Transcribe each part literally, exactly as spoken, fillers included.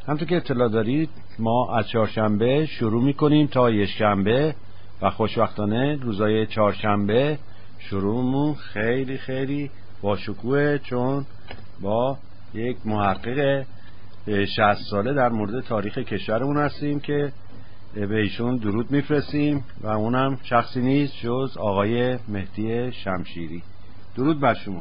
همونطور که اطلاع دارید ما از چهارشنبه شروع میکنیم تا یک شنبه و خوشبختانه روزای چهارشنبه شروعمون خیلی خیلی با شکوه، چون با یک محقق شصت ساله در مورد تاریخ کشورمون هستیم که به ایشون درود میفرستیم و اونم شخصی نیست جز آقای مهدی شمشیری. درود بر شما.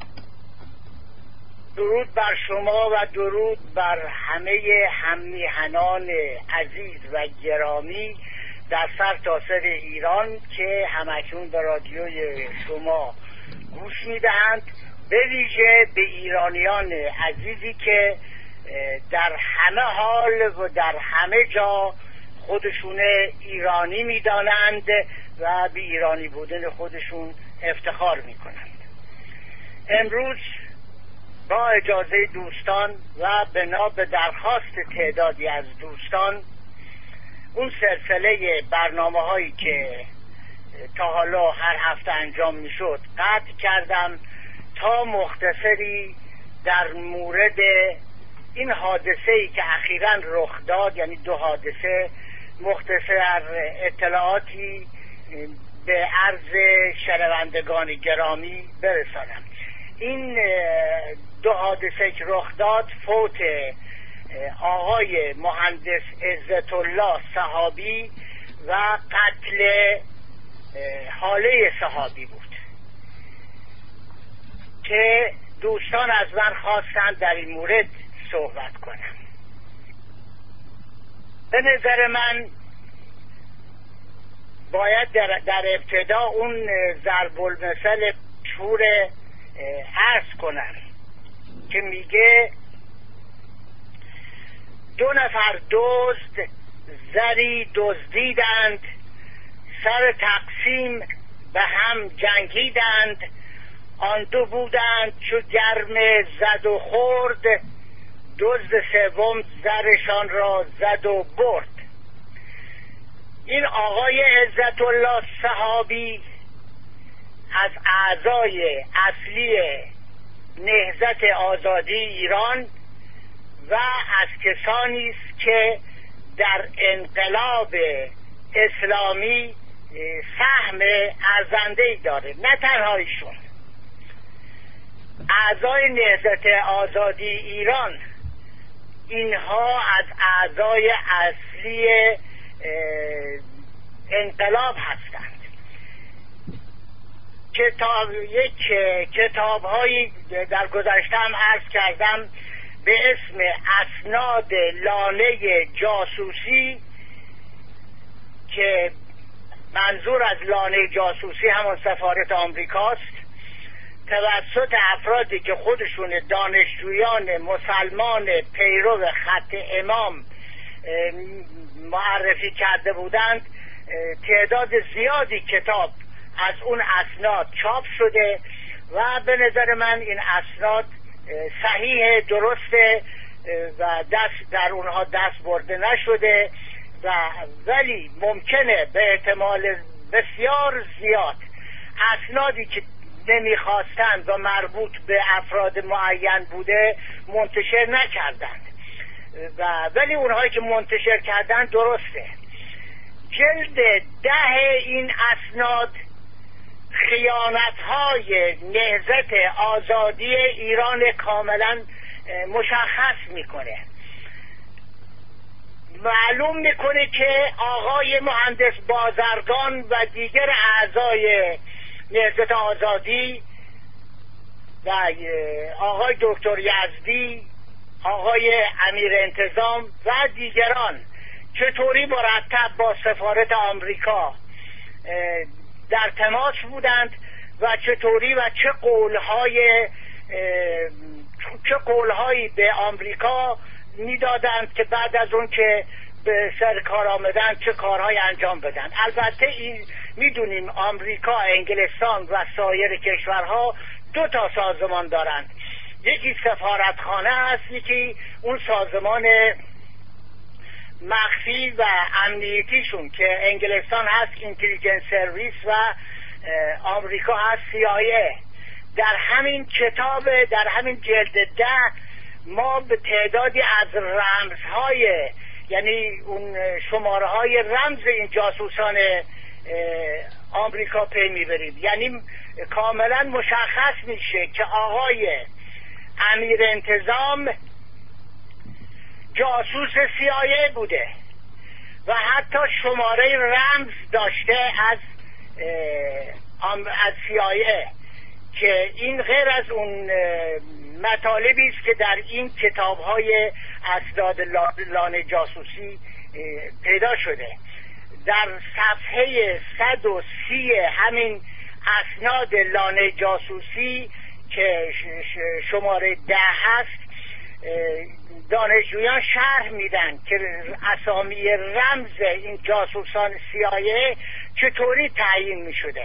درود بر شما و درود بر همه هممیهنان عزیز و گرامی در سر تا سر ایران که همکنون به رادیوی شما گوش میدهند، به ویژه به ایرانیان عزیزی که در همه حال و در همه جا خودشون ایرانی میدانند و به ایرانی بودن خودشون افتخار میکنند. امروز با اجازه دوستان و بنا به درخواست تعدادی از دوستان اون سلسله برنامه هایی که تا حالا هر هفته انجام میشد قطع کردم تا مختصری در مورد این حادثه‌ای که اخیراً رخ داد، یعنی دو حادثه، مختصر اطلاعاتی به عرض شنوندگان گرامی برسانم. این دو حادثه که رخ داد فوت آقای مهندس عزت الله صحابی و قتل حاله صحابی بود که دوستان از من خواستند در این مورد صحبت کنم. به نظر من باید در, در ابتدا اون ضرب المثل مشهور عرض کنم که میگه دو نفر دزد زری دزدیدند، سر تقسیم به هم جنگیدند، آن دو بودند چو گرم زد و خورد، دزد سوم زرشان را زد و برد. این آقای عزت الله صحابی از اعضای اصلی نهضت آزادی ایران و از کسانی است که در انقلاب اسلامی سهم ارزنده‌ای داره. نه تنها ایشون، اعضای نهضت آزادی ایران اینها از اعضای اصلی انقلاب هستند. کتاب یک کتاب هایی در گذشته هم عرض کردم به اسم اسناد لانه جاسوسی که منظور از لانه جاسوسی همون سفارت آمریکاست، توسط افرادی که خودشون دانشجویان مسلمان پیرو خط امام معرفی کرده بودند، تعداد زیادی کتاب از اون اسناد چاپ شده و به نظر من این اسناد صحیح درسته و دست در اونها دست برده نشده و ولی ممکنه به احتمال بسیار زیاد اسنادی که نمیخواستند و مربوط به افراد معین بوده منتشر نکردند و ولی اونهایی که منتشر کردند درسته. جلد ده این اسناد خیانت‌های نهضت آزادی ایران کاملا مشخص میکنه. معلوم میکنه که آقای مهندس بازرگان و دیگر اعضای نهضت آزادی و آقای دکتر یزدی، آقای امیر انتظام و دیگران چطوری مرتب با سفارت آمریکا در تماس بودند و چطوری و چه قولهای چه قولهایی به آمریکا میدادند که بعد از اون که به سر کار آمدن چه کارهای انجام بدن. البته این میدونیم آمریکا، انگلستان و سایر کشورها دو تا سازمان دارند، یکی سفارتخانه هست، یکی اون سازمان مخفی و امنیتیشون که انگلستان هست اینتلیجنس سرویس و آمریکا هست سی آی ای. در همین کتاب، در همین جلد ده ما به تعدادی از رمزهای، یعنی اون شماره های رمز این جاسوسان آمریکا پی میبریم. یعنی کاملا مشخص میشه که آقای امیر انتظام جاسوس سی آی ای بوده و حتی شماره رمز داشته از از سی آی ای، که این غیر از اون مطالبی است که در این کتاب‌های اسناد لانه جاسوسی پیدا شده. در صفحه صد و سی همین اسناد لانه جاسوسی که شماره ده هست، دانشجویان شرح میدن که اسامی رمز این جاسوسان سی آی ای چطوری تعیین میشده.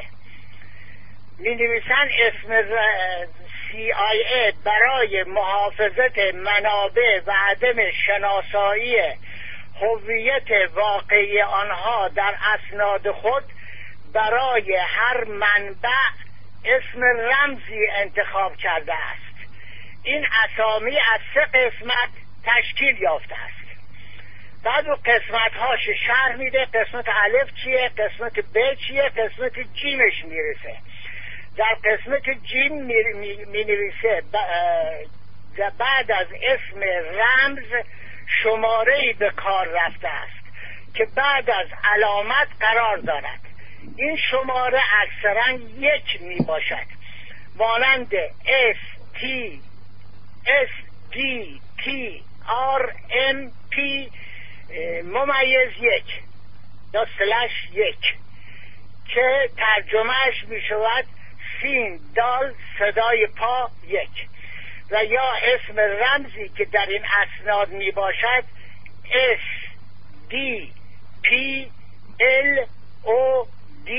می نویسن اسم سی آی ای برای محافظت منابع و عدم شناسایی هویت واقعی آنها در اسناد خود برای هر منبع اسم رمزی انتخاب کرده است. این اسامی از سه قسمت تشکیل یافته است. بعد او قسمت هاش شرح میده، قسمت الف چیه، قسمت ب چیه، قسمت جیمش میرسه. در قسمت جیم می, می, می نویسه بعد از اسم رمز شماره‌ای به کار رفته است که بعد از علامت قرار دارد. این شماره اکثرا یک می باشد، مانند S T S D T R M P ممیز یک یا سلش یک، که ترجمهش می شود سین دال صدای پا یک، و یا اسم رمزی که در این اسناد می باشد S D P L O D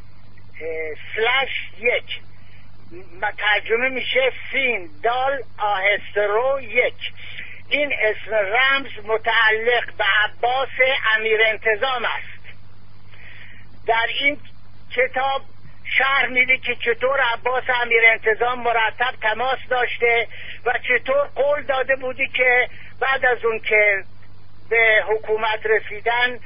سلش یک، ترجمه میشه سین دال آهسته رو یک. این اسم رمز متعلق به عباس امیر انتظام است. در این کتاب شرح میده که چطور عباس امیر انتظام مرتب تماس داشته و چطور قول داده بودی که بعد از اون که به حکومت رسیدن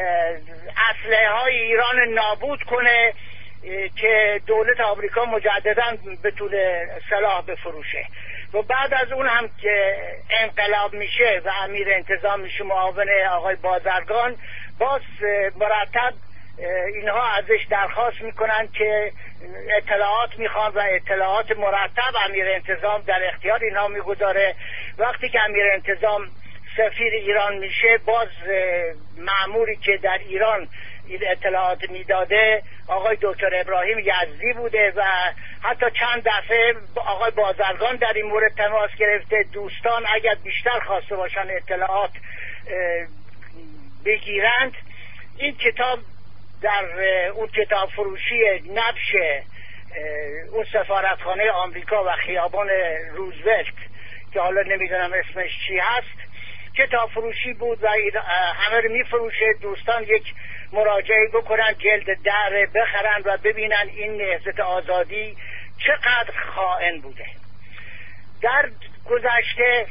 اسلحه های ایران نابود کنه که دولت آمریکا مجددا بتونه سلاح بفروشه. و بعد از اون هم که انقلاب میشه و امیر انتظام میشه معاون آقای بازرگان، باز مرتب اینها ازش درخواست میکنن که اطلاعات میخوان و اطلاعات مرتب امیر انتظام در اختیار اینها میگذاره. وقتی که امیر انتظام سفیر ایران میشه، باز مأموری که در ایران این اطلاعات میداده آقای دکتر ابراهیم یزدی بوده و حتی چند دفعه آقای بازرگان در این مورد تماس گرفته. دوستان اگر بیشتر خواسته باشن اطلاعات بگیرند، این کتاب در اون کتاب فروشی نبش اون سفارتخانه آمریکا و خیابان روزولت که حالا نمیدونم اسمش چی هست، کتاب فروشی بود و همه رو میفروشه. دوستان یک مراجعه بکنن، جلد در بخرن و ببینن این نهضت آزادی چقدر خائن بوده. در گذشته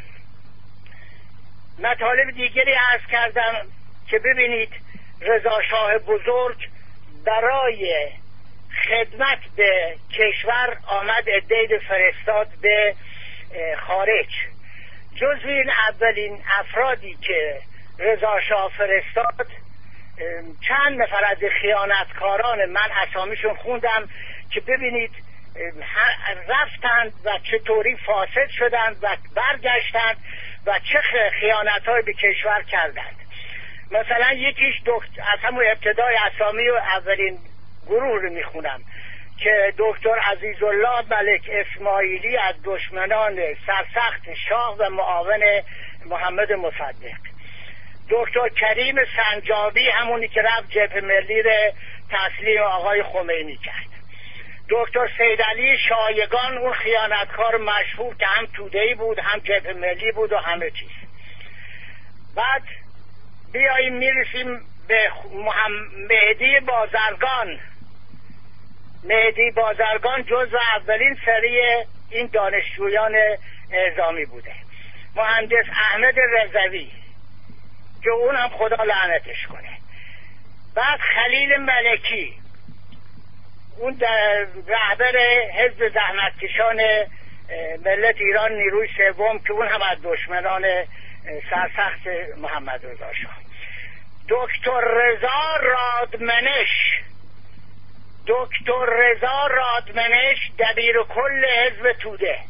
مطالب دیگری عرض کردم که ببینید رضا شاه بزرگ برای خدمت به کشور آمد عده‌ای فرستاد به خارج. جزو این اولین افرادی که رضا شاه فرستاد چند نفر از خیانتکاران، من اسامیشون خوندم که ببینید رفتند و چطوری فاسد شدند و برگشتند و چه خیانت‌هایی به کشور کردند. مثلا یکیش دکتر، از همون ابتدای اسامی و اولین گروه رو میخونم که دکتر عزیزالله ملک اسماعیلی از دشمنان سرسخت شاه و معاون محمد مصدق. دکتر کریم سنجابی، همونی که رفت جبهه ملی رو تسلیم آقای خمینی کرد. دکتر سیدعلی شایگان، اون خیانتکار مشهور که هم توده‌ای بود هم جبهه ملی بود و همه چیز. بعد بیاییم میرسیم به مهدی بازرگان. مهدی بازرگان جزو اولین سری این دانشجویان اعزامی بوده. مهندس احمد رضوی که اون هم خدا لعنتش کنه، بعد خلیل ملکی اون در رهبر حزب زحمتکشان ملت ایران نیروی سوم که اون هم از دشمنان سرسخت محمد رضا شاه، دکتر رضا رادمنش دکتر رضا رادمنش دبیر کل حزب توده.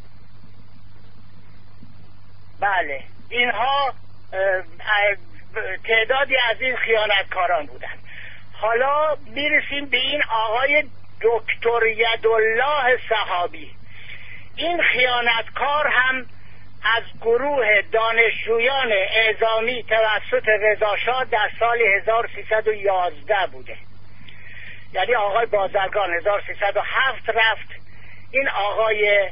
بله، اینها تعدادی از این خیانتکاران بودند. حالا میرسیم به این آقای دکتر یدالله صحابی. این خیانتکار هم از گروه دانشجویان اعزامی توسط رضا شاه در سال هزار و سیصد و یازده بوده. یعنی آقای بازرگان هزار و سیصد و هفت رفت، این آقای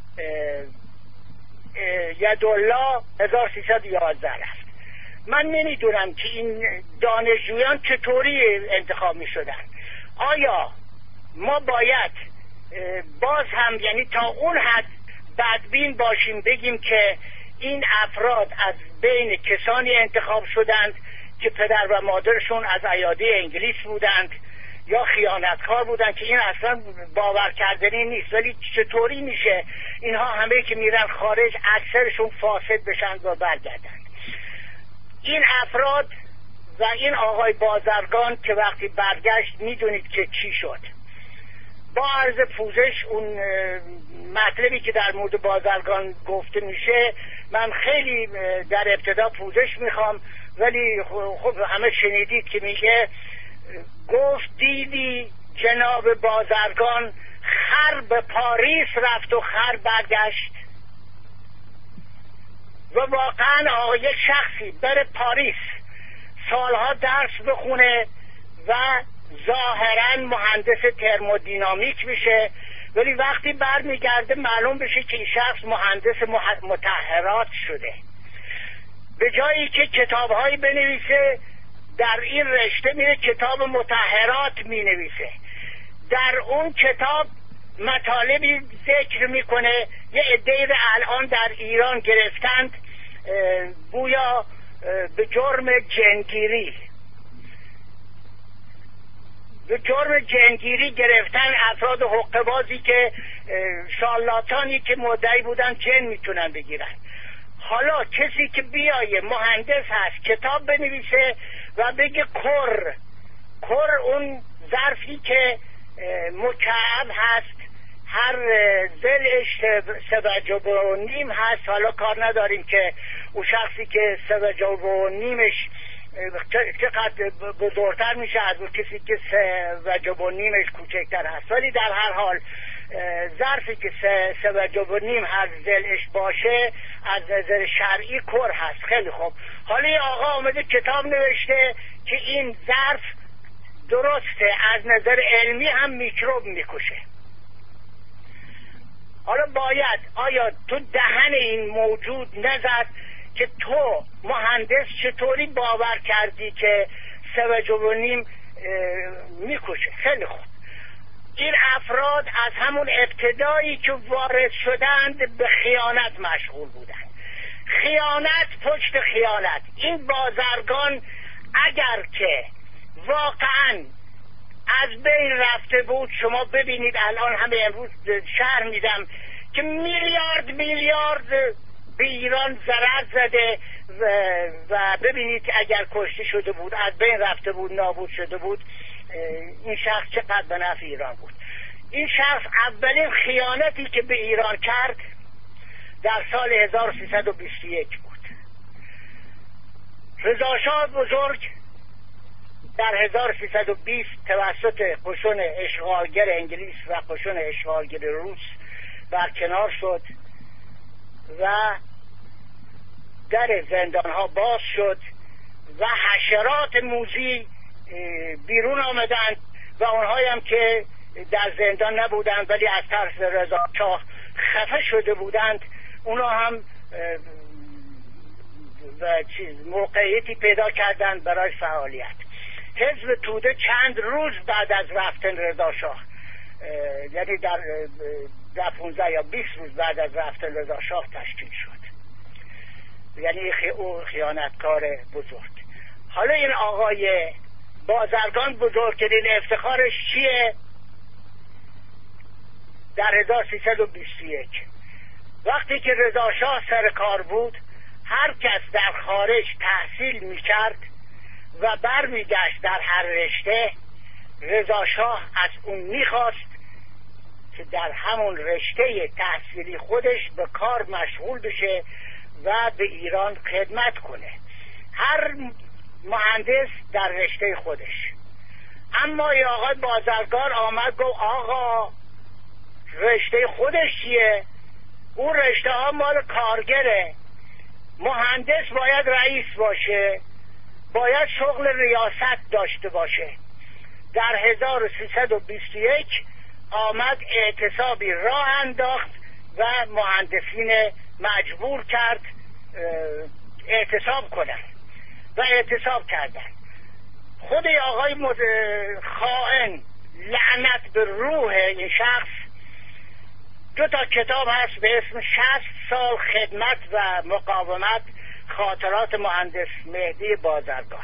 یدالله هزار و سیصد و یازده رفت. من نمیدونم که این دانشجویان چطوری انتخاب می شدن. آیا ما باید باز هم یعنی تا اون حد بدبین باشیم بگیم که این افراد از بین کسانی انتخاب شدند که پدر و مادرشون از ایادی انگلیس بودند یا خیانتکار بودند، که این اصلا باور کردنی نیست. ولی چطوری میشه اینها همه که میرن خارج اکثرشون فاسد بشن و برگردند؟ این افراد و این آقای بازرگان که وقتی برگشت میدونید که چی شد. با عرض پوزش اون مطلبی که در مورد بازرگان گفته میشه من خیلی در ابتدا پوزش میخوام، ولی خب همه شنیدید که میگه گفت دیدی جناب بازرگان خر به پاریس رفت و خر برگشت. و واقعا آقا یک شخصی بره پاریس سالها درس بخونه و ظاهرا مهندس ترمودینامیک میشه، ولی وقتی برمیگرده معلوم بشه که این شخص مهندس مطهرات شده. به جایی که کتابهایی بنویسه در این رشته میره کتاب مطهرات مینویسه. در اون کتاب مطالبی ذکر میکنه یه عده‌ای رو الان در ایران گرفتند گویا به جرم جنگیری به جرم جنگیری گرفتن افراد حقه‌بازی که شالاتانی که مدعی بودن جن میتونن بگیرن. حالا کسی که بیایه مهندس هست کتاب بنویسه و بگه کر کر اون ظرفی که مکعب هست هر زلش سوجب و نیم هست. حالا کار نداریم که اون شخصی که سوجب و نیمش چقدر بزرگتر میشه از اون کسی که سوجب و نیمش کوچکتر هست، ولی در هر حال ظرفی که سوجب و نیم هر زلش باشه از نظر شرعی کر هست. خیلی خوب، حالا یه آقا آمده کتاب نوشته که این ظرف درسته از نظر علمی هم میکروب میکشه. حالا باید آیا تو دهن این موجود نزد که تو مهندس چطوری باور کردی که سوجب و نیم میکشه؟ خیلی خوب، این افراد از همون ابتدایی که وارد شدند به خیانت مشغول بودند. خیانت پشت خیانت. این بازرگان اگر که واقعا از بین رفته بود، شما ببینید الان همه امروز شرح میدم که میلیارد میلیارد به ایران ضرر زده و, و ببینید که اگر کشته شده بود، از بین رفته بود، نابود شده بود، این شخص چقدر به نفع ایران بود. این شخص اولین خیانتی که به ایران کرد در سال هزار و سیصد و بیست و یک بود. رضا شاه بزرگ در هزار و سیصد و بیست توسط قشون اشغالگر انگلیس و قشون اشغالگر روس برکنار شد و در زندان ها باز شد و حشرات موذی بیرون آمدند و اونهایی هم که در زندان نبودند ولی از طرف رضا شاه خفه شده بودند اونا هم و چیز موقعیتی پیدا کردند برای فعالیت. حزب توده چند روز بعد از رفتن رضا شاه، یعنی در در پونزده یا بیست روز بعد از رفتن رضا شاه تشکیل شد. یعنی خی... او خیانتکار بزرگ. حالا این آقای بازرگان بزرگترین افتخارش چیه؟ در هزار و سیصد و بیست و یک وقتی که رضا شاه سر کار بود، هر کس در خارج تحصیل میکرد و برمیگشت در هر رشته، رضا شاه از اون میخواست که در همون رشته تحصیلی خودش به کار مشغول بشه و به ایران خدمت کنه، هر مهندس در رشته خودش. اما یه آقای بازرگان آمد گفت آقا رشته خودش چیه؟ اون رشته ها مال کارگره، مهندس باید رئیس باشه، باید شغل ریاست داشته باشه. در هزار و سیصد و بیست و یک آمد اعتصابی راه انداخت و مهندسین مجبور کرد اعتصاب کنن و اعتصاب کردن. خود آقای خائن، لعنت به روح این شخص، دو تا کتاب هست به اسم شصت سال خدمت و مقاومت، خاطرات مهندس مهدی بازرگان.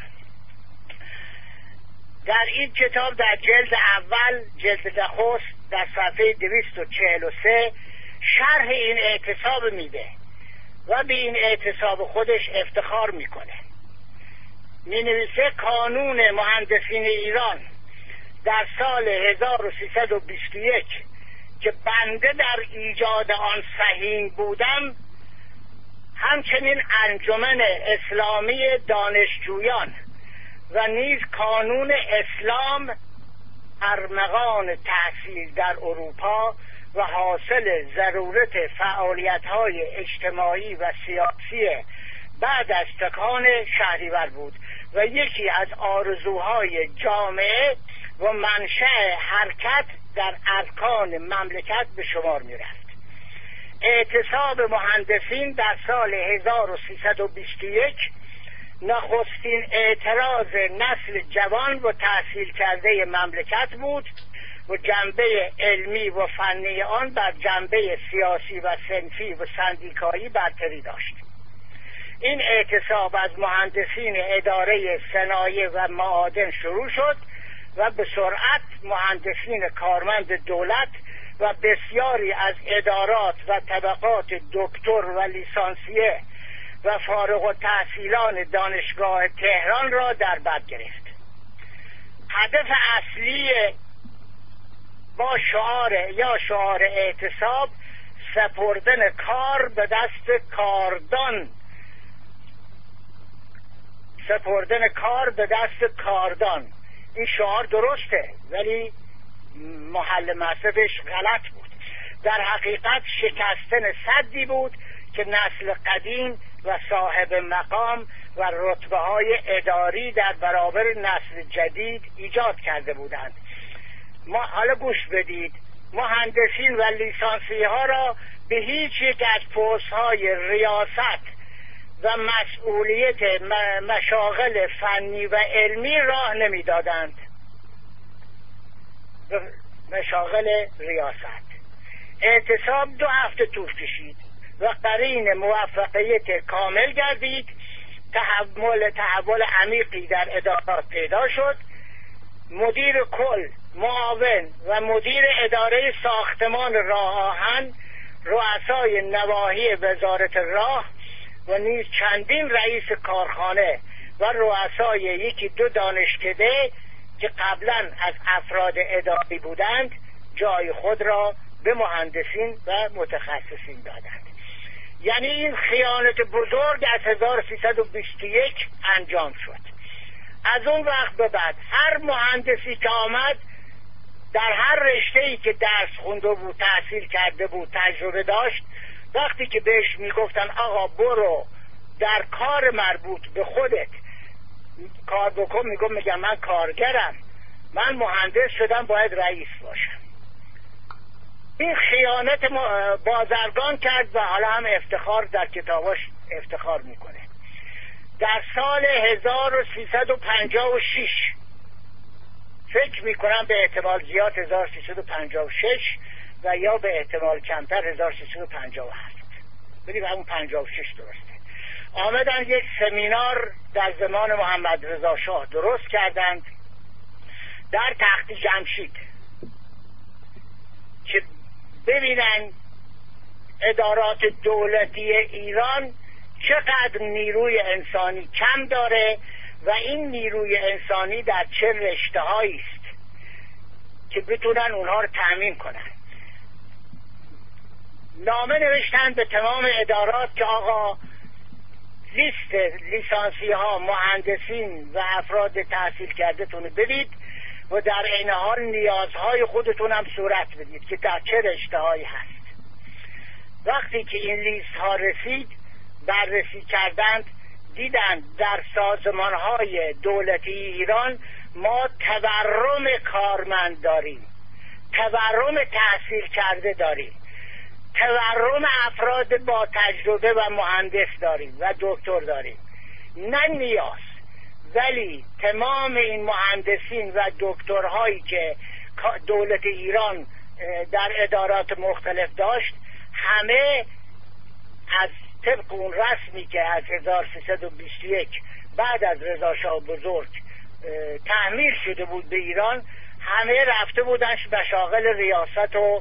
در این کتاب در جلد اول، جلد نخست، در صفحه دویست و چهل و سه شرح این اعتصاب میده و به این اعتصاب خودش افتخار میکنه. می نویسه کانون مهندسین ایران در سال هزار و سیصد و بیست و یک که بنده در ایجاد آن سهیم بودم، همچنین انجمن اسلامی دانشجویان و نیز کانون اسلام ارمغان تحصیل در اروپا و حاصل ضرورت فعالیت‌های اجتماعی و سیاسی بعد از تکان شهریور بود و یکی از آرزوهای جامعه و منشأ حرکت در ارکان مملکت به شمار می رفت. اعتصاب مهندسین در سال هزار و سیصد و بیست و یک نخستین اعتراض نسل جوان و تحصیل کرده مملکت بود و جنبه علمی و فنی آن بر جنبه سیاسی و صنفی و سندیکایی برتری داشت. این اعتصاب از مهندسین اداره صنایع و معادن شروع شد و به سرعت مهندسین کارمند دولت و بسیاری از ادارات و طبقات دکتر و لیسانسیه و فارغ التحصیلان دانشگاه تهران را در بر گرفت. هدف اصلی با شعار یا شعار اعتصاب سپردن کار به دست کاردان سپردن کار به دست کاردان. این شعار درسته ولی محل مصرفش غلط بود. در حقیقت شکستن سدی بود که نسل قدیم و صاحب مقام و رتبه های اداری در برابر نسل جدید ایجاد کرده بودند. ما حالا گوش بدید، مهندسین و لیسانسی ها را به هیچ یک از پست های ریاست و مسئولیت مشاغل فنی و علمی راه نمیدادند. مشاغل ریاست. اعتصاب دو هفته طول کشید و قرین موفقیت کامل گردید. تحول تحول عمیقی در ادارات پیدا شد. مدیر کل، معاون و مدیر اداره ساختمان راه آهن، رؤسای نواحی وزارت راه و نیز چندین رئیس کارخانه و رؤسای یکی دو دانشکده که قبلا از افراد اداری بودند جای خود را به مهندسین و متخصصین دادند. یعنی این خیانت بزرگ از هزار و سیصد و بیست و یک انجام شد. از اون وقت به بعد هر مهندسی که آمد در هر رشته‌ای که درس خونده بود، تحصیل کرده بود، تجربه داشت، وقتی که بهش میگفتن آقا برو در کار مربوط به خودت کار بکن، میگم میگم من کارگرم، من مهندس شدم، باید رئیس باشم. این خیانت بازرگان کرد و حالا هم افتخار در کتاباش افتخار میکنه. در سال هزار و سیصد و پنجاه و شش فکر میکنم به احتمال زیاد هزار و سیصد و پنجاه و شش و یا به احتمال کمتر هزار و سیصد و پنجاه و هفت، ببینید همون پنجاه و شش درسته. آمدن یک سمینار در زمان محمد رضا شاه درست کردند در تخت جمشید که ببینن ادارات دولتی ایران چقدر نیروی انسانی کم داره و این نیروی انسانی در چه رشته‌هایی است که بتونن اونها رو تأمین کنن. نامه نوشتن به تمام ادارات که آقا لیست لیسانسی ها، مهندسین و افراد تحصیل کرده تون بدید و در عین حال نیازهای خودتون هم صورت بدید که در چه رشته‌هایی هست. وقتی که این لیست ها رسید بررسی کردند دیدند در سازمان های دولتی ایران ما تورم کارمند داریم، تورم تحصیل کرده داریم، تورم افراد با تجربه و مهندس داریم و دکتر داریم، نه نیاز. ولی تمام این مهندسین و دکترهایی که دولت ایران در ادارات مختلف داشت همه از طبق اون رسمی که از هزار و سیصد و بیست و یک بعد از رضا شاه بزرگ تحمیل شده بود به ایران، همه رفته بودن مشاغل ریاست و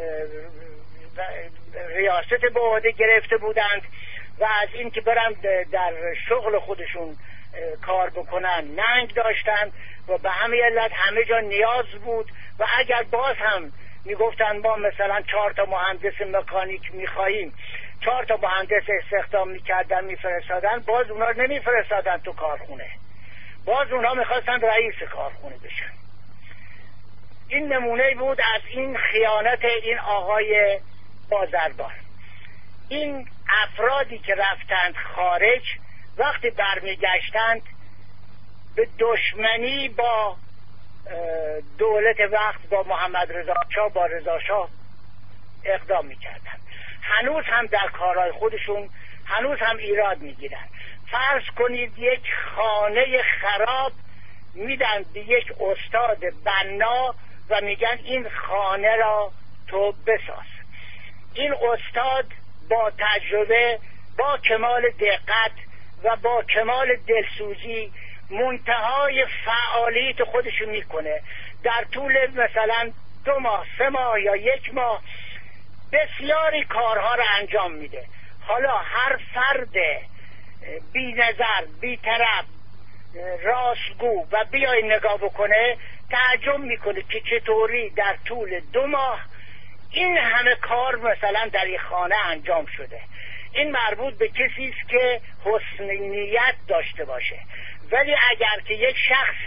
ریاست به عهده گرفته بودند و از این که برن در شغل خودشون کار بکنن ننگ داشتند و به همین علت همه جا نیاز بود و اگر باز هم میگفتن ما مثلا چهار تا مهندس مکانیک میخواییم، چهار تا مهندس استخدام میکردن میفرستادن، باز اونا رو نمیفرستادن تو کارخونه، باز اونا میخواستن رئیس کارخونه بشن. این نمونه بود از این خیانت این آقای بازرگان. این افرادی که رفتند خارج وقتی برمیگشتند به دشمنی با دولت وقت با محمد رضا شاه با رضا شاه اقدام میکردن. هنوز هم در کارهای خودشون هنوز هم ایراد میگیرن. فرض کنید یک خانه خراب میدن به یک استاد بنا و میگن این خانه را تو بساز. این استاد با تجربه، با کمال دقت و با کمال دلسوزی منتهای فعالیت خودشو میکنه. در طول مثلا دو ماه، سه ماه یا یک ماه بسیاری کارها رو انجام میده. حالا هر فرد بی نظر، بی طرف، راستگو و بیای نگاه بکنه تعجب میکنه که چطوری در طول دو ماه این همه کار مثلا در این خانه انجام شده. این مربوط به کسی است که حسن نیت داشته باشه. ولی اگر که یک شخص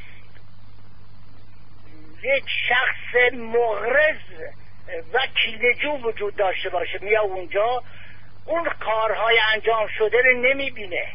یک شخص مغرض و کینه‌جو وجود داشته باشه میاد اونجا اون کارهای انجام شده رو نمیبینه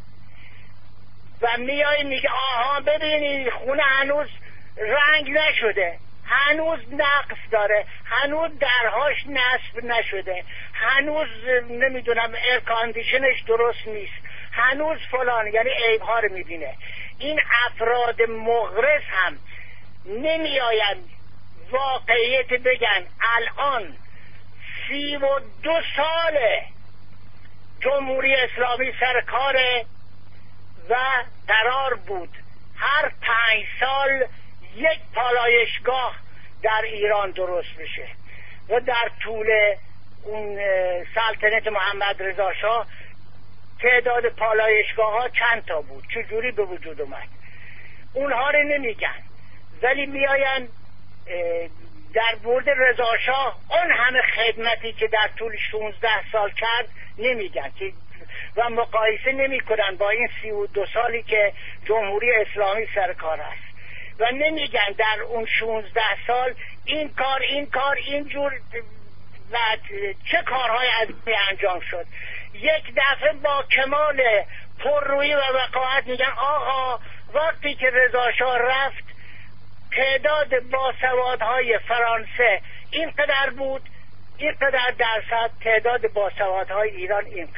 و میای میگه آها ببینید خونه هنوز رنگ نشده، هنوز نقص داره، هنوز درهاش نصب نشده، هنوز نمیدونم ایر کاندیشنش درست نیست، هنوز فلان، یعنی عیب‌ها رو میبینه. این افراد مغرض هم نمیآین واقعیت بگن الان سی و دو ساله جمهوری اسلامی سر کاره و قرار بود هر پنج سال یک پالایشگاه در ایران درست بشه و در طول اون سلطنت محمد رضا شاه تعداد پالایشگاه ها چند تا بود، چجوری به وجود اومد اونها رو نمیگن، ولی میاین در مورد رضا شاه اون همه خدمتی که در طول شانزده سال کرد نمیگن که و مقایسه نمی کنن با این سی و دو سالی که جمهوری اسلامی سر کار است و نمیگن در اون شانزده سال این کار این کار اینجور و چه کارهای از انجام شد. یک دفعه با کمال پررویی و وقاحت میگن آقا وقتی که رضا شاه رفت تعداد باسوادهای فرانسه اینقدر بود، اینقدر درصد تعداد باسوادهای ایران اینقدر.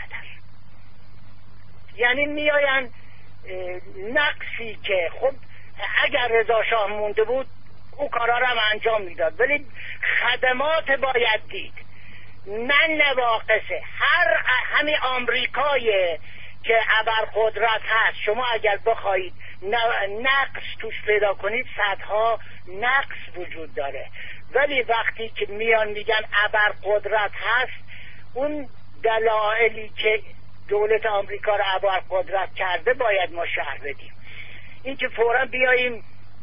یعنی میاین نقصی که خب اگر رضا شاه مونده بود او کارا رو هم انجام میداد، ولی خدمات باید دید، نه نواقصه. هر همین آمریکای که ابرقدرت هست، شما اگر بخواهید نقص توش پیدا کنید صدها نقص وجود داره، ولی وقتی که میان میگن ابرقدرت هست، اون دلایلی که دولت آمریکا رو ابرقدرت کرده باید ما شرح بدیم. این که فوراً بیاییم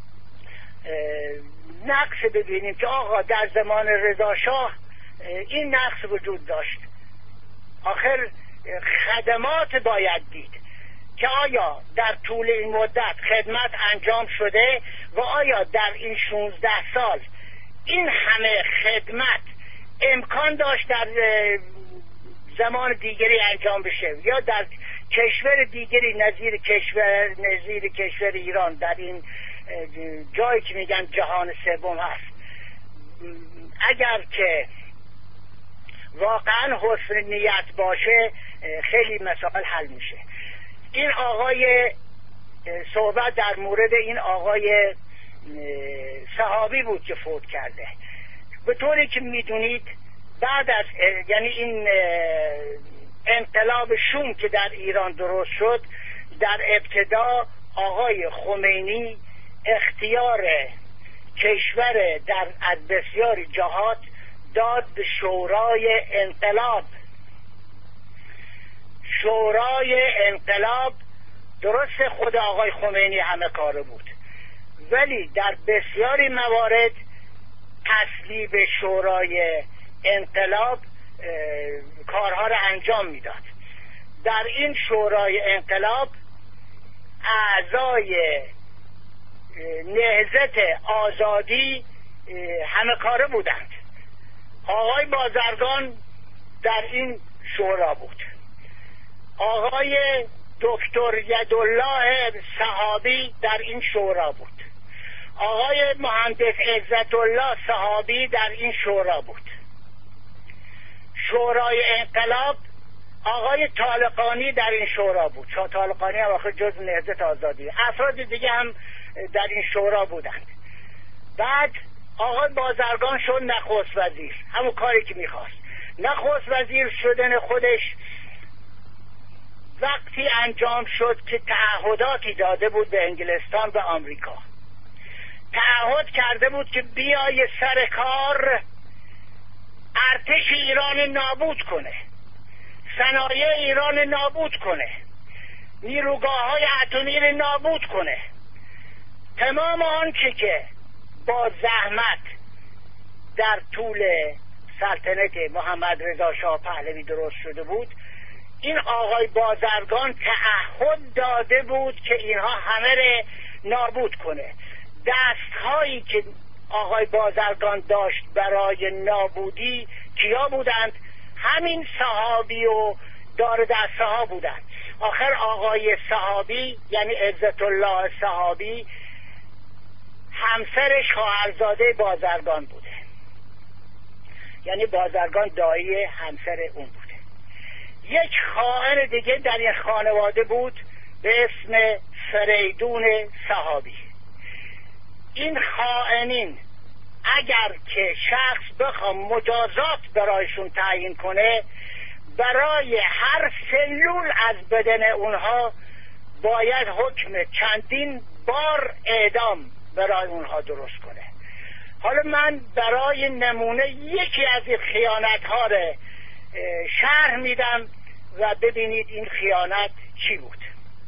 نقص ببینیم که آقا در زمان رضا شاه این نقص وجود داشت. آخر خدمات باید دید که آیا در طول این مدت خدمت انجام شده و آیا در این شانزده سال این همه خدمت امکان داشت در زمان دیگری انجام بشه یا در کشور دیگری نظیر کشور نظیر کشور ایران در این جایی که میگن جهان سوم هست. اگر که واقعا حسن نیت باشه خیلی مسائل حل میشه. این آقای صحبت در مورد این آقای صحابی بود که فوت کرده. به طوری که میدونید بعد از یعنی این انقلاب شوم که در ایران درست شد، در ابتدا آقای خمینی اختیار کشور در از بسیاری جهات داد به شورای انقلاب. شورای انقلاب درست خود آقای خمینی همه کاره بود، ولی در بسیاری موارد تصویب شورای انقلاب کارها را انجام میداد. در این شورای انقلاب اعضای نهضت آزادی همه کاره بودند. آقای بازرگان در این شورا بود، آقای دکتر یدالله صحابی در این شورا بود، آقای مهندس عزت الله صحابی در این شورا بود. شورای انقلاب آقای طالقانی در این شورا بود. شاه طالقانی هم آخر جز نهضت آزادی. افراد دیگه هم در این شورا بودند. بعد آقای بازرگان شد نخست وزیر، همون کاری که میخواست. نخست وزیر شدن خودش وقتی انجام شد که تعهداتی داده بود به انگلستان و آمریکا. تعهد کرده بود که بیای سر کار ارتش ایران نابود کنه، صنایع ایران نابود کنه، نیروگاه های اتمی رو نابود کنه. تمام آنچه که با زحمت در طول سلطنت محمد رضا شاه پهلوی درست شده بود، این آقای بازرگان تعهد داده بود که اینها همه رو نابود کنه. دستهایی که آقای بازرگان داشت برای نابودی کیا بودند؟ همین صحابی و دار دسته ها بودند. آخر آقای صحابی یعنی عزت الله صحابی همسرش خواهرزاده بازرگان بوده، یعنی بازرگان دایی همسر اون بوده. یک خائن دیگه در این خانواده بود به اسم فریدون صحابی. این خائنین اگر که شخص بخوام مجازات برایشون تعیین کنه، برای هر سلول از بدن اونها باید حکم چندین بار اعدام برای اونها درست کنه. حالا من برای نمونه یکی از این خیانت ها رو شرح میدم و ببینید این خیانت چی بود.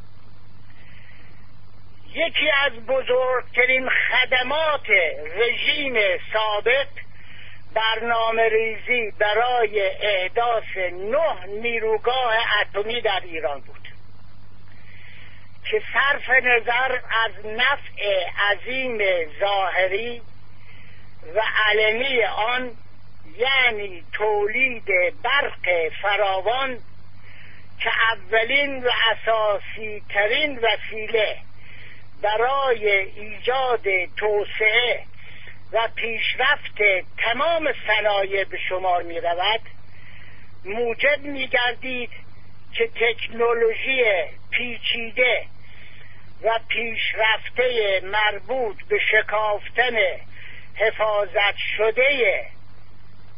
یکی از بزرگترین خدمات رژیم سابق برنامه ریزی برای احداث نه نیروگاه اتمی در ایران بود که صرف نظر از نفع عظیم ظاهری و علنی آن، یعنی تولید برق فراوان که اولین و اساسی ترین وسیله برای ایجاد توسعه و پیشرفت تمام صنایع به شمار می رود، موجب می گردید که تکنولوژی پیچیده و پیشرفته مربوط به شکافتن حفاظت شده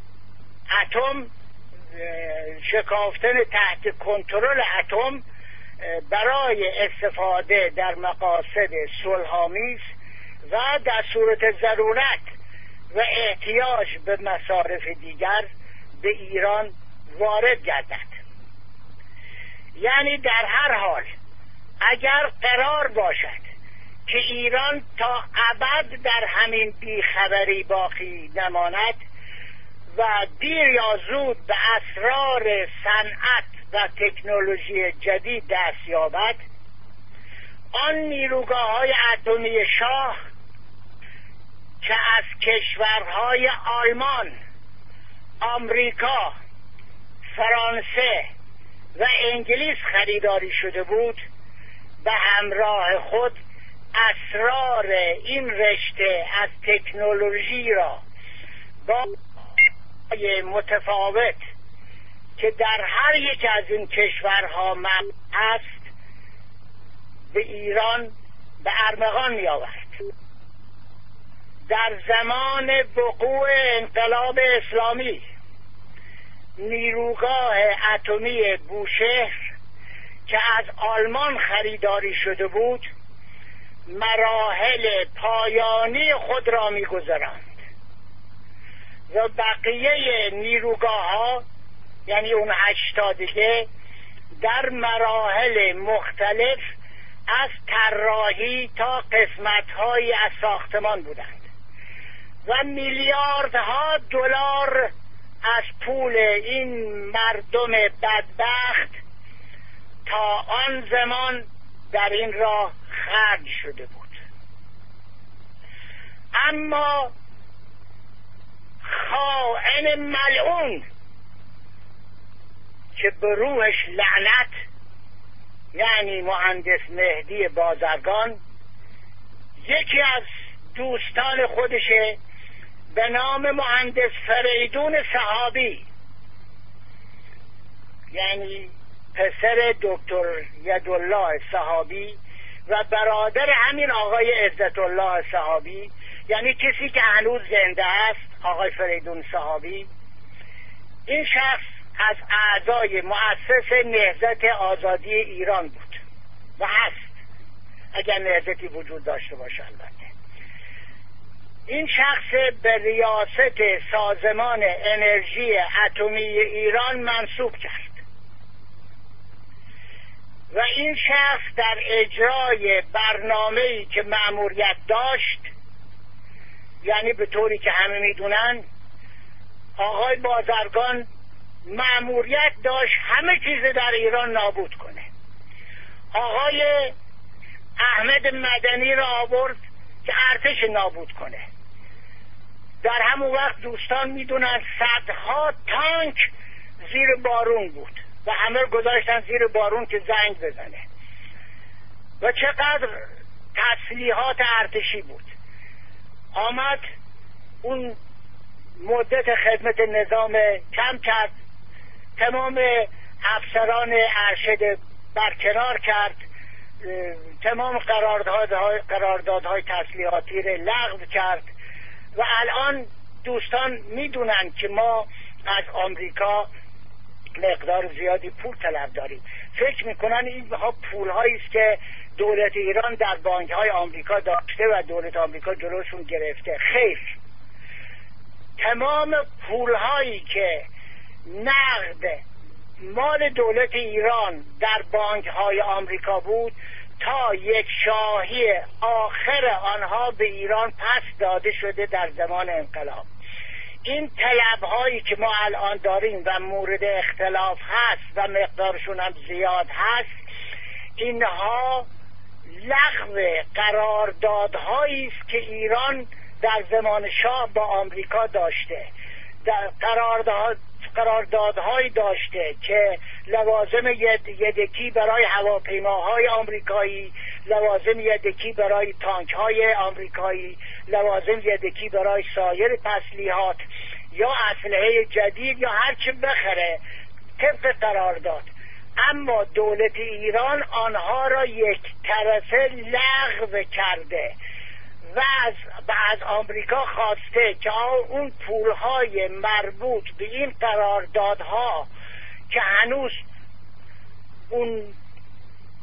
اتم، شکافتن تحت کنترل اتم برای استفاده در مقاصد صلح‌آمیز و در صورت ضرورت و احتیاج به مصارف دیگر به ایران وارد گردد. یعنی در هر حال اگر قرار باشد که ایران تا ابد در همین بیخبری باقی نماند و دیر یا زود به اسرار صنعت و تکنولوژی جدید دست یابد، آن نیروگاه‌های اتمی شاه که از کشورهای آلمان، آمریکا، فرانسه و انگلیس خریداری شده بود، به همراه خود اسرار این رشته از تکنولوژی را با متفاوت که در هر یک از این کشورها موجود است به ایران به ارمغان می آورد. در زمان وقوع انقلاب اسلامی نیروگاه اتمی بوشهر که از آلمان خریداری شده بود مراحل پایانی خود را می‌گذراند و بقیه نیروگاه ها، یعنی اون هشتا دیگه، در مراحل مختلف از طراحی تا قسمت‌هایی از ساختمان بودند و میلیاردها دلار از پول این مردم بدبخت تا آن زمان در این راه خرج شده بود. اما خائن ملعون که به روحش لعنت، یعنی مهندس مهدی بازرگان، یکی از دوستان خودشه به نام مهندس فریدون صحابی، یعنی پسر دکتر یدالله صحابی و برادر همین آقای عزت الله صحابی، یعنی کسی که هنوز زنده است، آقای فریدون صحابی. این شخص از اعضای مؤسس نهضت آزادی ایران بود و هست، اگر نهضتی وجود داشته باشه البته. این شخص به ریاست سازمان انرژی اتمی ایران منصوب کرد و این شخص در اجرای برنامه‌ای که مأموریت داشت، یعنی به طوری که همه میدونن آقای بازرگان مأموریت داشت همه چیز در ایران نابود کنه. آقای احمد مدنی را آورد که ارتش نابود کنه. در همون وقت دوستان میدونن صدها تانک زیر بارون بود و همه گذاشتن زیر بارون که زنگ بزنه و چقدر تسلیحات ارتشی بود. آمد اون مدت خدمت نظام کم کرد، تمام افسران ارشد برکنار کرد، تمام قراردادهای قراردادهای تسلیحاتی را لغو کرد و الان دوستان میدونن که ما از آمریکا مقدار زیادی پول طلب داریم. فکر میکنن اینها پولهایی است که دولت ایران در بانک‌های آمریکا داشته و دولت آمریکا جلوشون گرفته. خیر، تمام پولهایی که نقد مال دولت ایران در بانک‌های آمریکا بود تا یک شاهی آخر آنها به ایران پس داده شده در زمان انقلاب. این طلب‌هایی که ما الان داریم و مورد اختلاف هست و مقدارشون هم زیاد هست، اینها لغو قراردادهایی است که ایران در زمان شاه با آمریکا داشته. در قرارداد قراردادهایی داشته که لوازم یدکی برای هواپیماهای آمریکایی، لوازم یدکی برای تانک‌های آمریکایی، لوازم یدکی برای سایر تسلیحات یا اسلحه جدید یا هر چه بخره طبق قرارداد. اما دولت ایران آنها را یک طرفه لغو کرده و از, از آمریکا خواسته که اون پولهای مربوط به این قراردادها که هنوز اون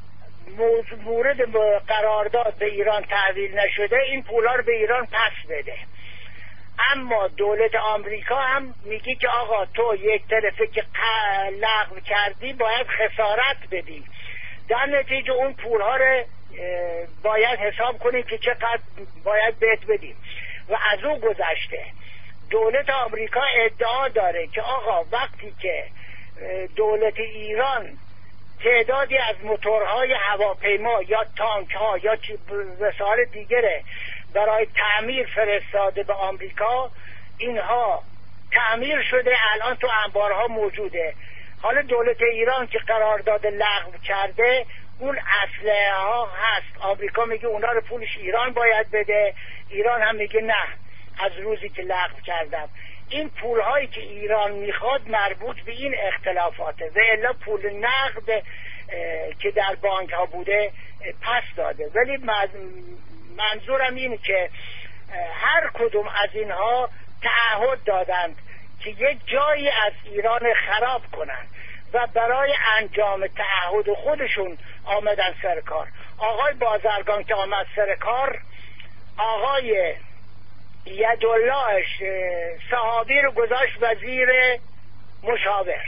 مورد قرارداد به ایران تحویل نشده این پولها رو به ایران پس بده. اما دولت آمریکا هم میگه که آقا تو یک طرفه که لغو کردی باید خسارت بدی، در نتیجه اون پولها رو باید حساب کنیم که چقدر باید بهت بدیم. و از او گذشته دولت آمریکا ادعا داره که آقا وقتی که دولت ایران تعدادی از موتورهای هواپیما یا تانک ها یا وسایل دیگره برای تعمیر فرستاده به آمریکا، اینها تعمیر شده الان تو انبارها موجوده. حالا دولت ایران که قرارداد لغو کرده اون اسلحه ها هست، آمریکا میگه اونا رو پولش ایران باید بده، ایران هم میگه نه از روزی که لغو کردم. این پول هایی که ایران میخواد مربوط به این اختلافاته و الا پول نقد که در بانک ها بوده پس داده. ولی منظورم اینه که هر کدوم از اینها تعهد دادند که یک جایی از ایران خراب کنند و برای انجام تعهد خودشون آمدن سر کار. آقای بازرگان که آمد سر کار، آقای یدالله صحابی رو گذاشت وزیر مشاور،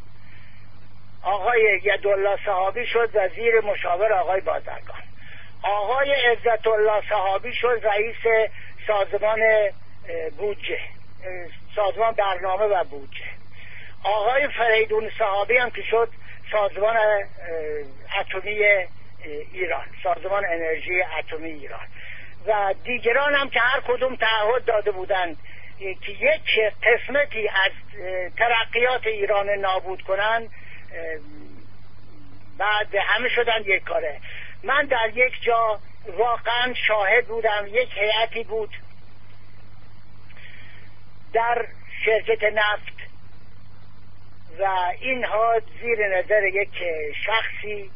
آقای یدالله صحابی شد وزیر مشاور آقای بازرگان، آقای عزت الله صحابی شد رئیس سازمان بودجه، سازمان برنامه و بودجه، آقای فریدون صحابی هم که شد سازمان اتمی ایران، سازمان انرژی اتمی ایران، و دیگران هم که هر کدوم تعهد داده بودند که یک قسمتی از ترقیات ایران نابود کنند، بعد همه شدن یک کاره. من در یک جا واقعا شاهد بودم، یک هیئتی بود در شرکت نفت و اینها زیر نظر یک شخصی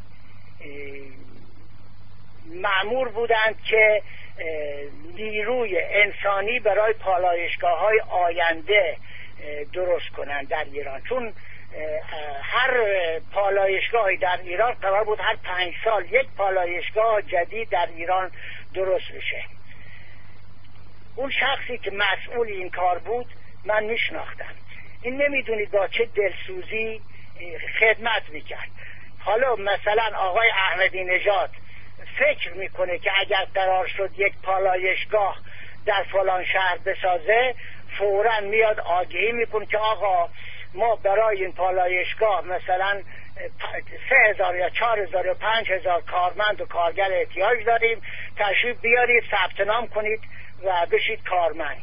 مأمور بودند که نیروی انسانی برای پالایشگاه های آینده درست کنند در ایران، چون هر پالایشگاهی در ایران قرار بود هر پنج سال یک پالایشگاه جدید در ایران درست بشه. اون شخصی که مسئول این کار بود من میشناختم. این نمیدونید با چه دلسوزی خدمت میکرد. حالا مثلا آقای احمدی نژاد فکر میکنه که اگر قرار شد یک پالایشگاه در فلان شهر بسازه، فوراً میاد آگهی میکنه که آقا ما برای این پالایشگاه مثلا سه هزار یا چهار هزار یا پنج هزار کارمند و کارگر احتیاج داریم، تشریف بیارید ثبت نام کنید و بشید کارمند.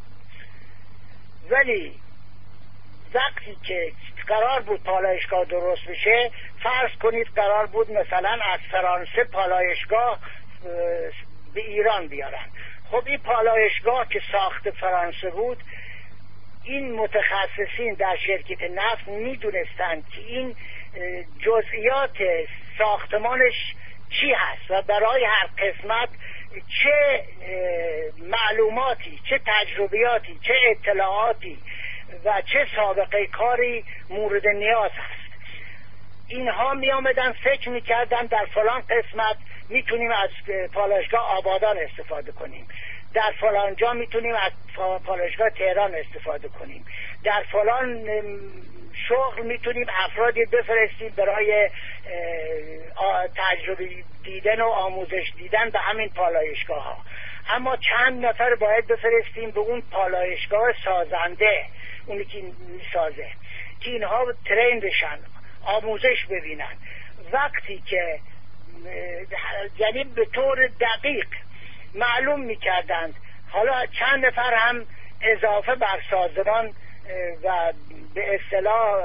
ولی وقتی که قرار بود پالایشگاه درست بشه، فرض کنید قرار بود مثلا از فرانسه پالایشگاه به ایران بیارن. خب این پالایشگاه که ساخت فرانسه بود، این متخصصین در شرکت نفت میدونستند که این جزئیات ساختمانش چی هست و برای هر قسمت چه معلوماتی، چه تجربیاتی، چه اطلاعاتی و چه سابقه کاری مورد نیاز هست. اینها می آمدن فکر می کردن در فلان قسمت میتونیم از پالایشگاه آبادان استفاده کنیم، در فلان جا میتونیم از پالایشگاه تهران استفاده کنیم، در فلان شغل میتونیم افرادی بفرستیم برای تجربه دیدن و آموزش دیدن به همین پالایشگاه ها. اما چند نفر باید بفرستیم به اون پالایشگاه سازنده، اونی که میسازه، که اینها ترین بشن، آموزش ببینن. وقتی که یعنی به طور دقیق معلوم میکردند، حالا چند نفر هم اضافه بر سازمان و به اصطلاح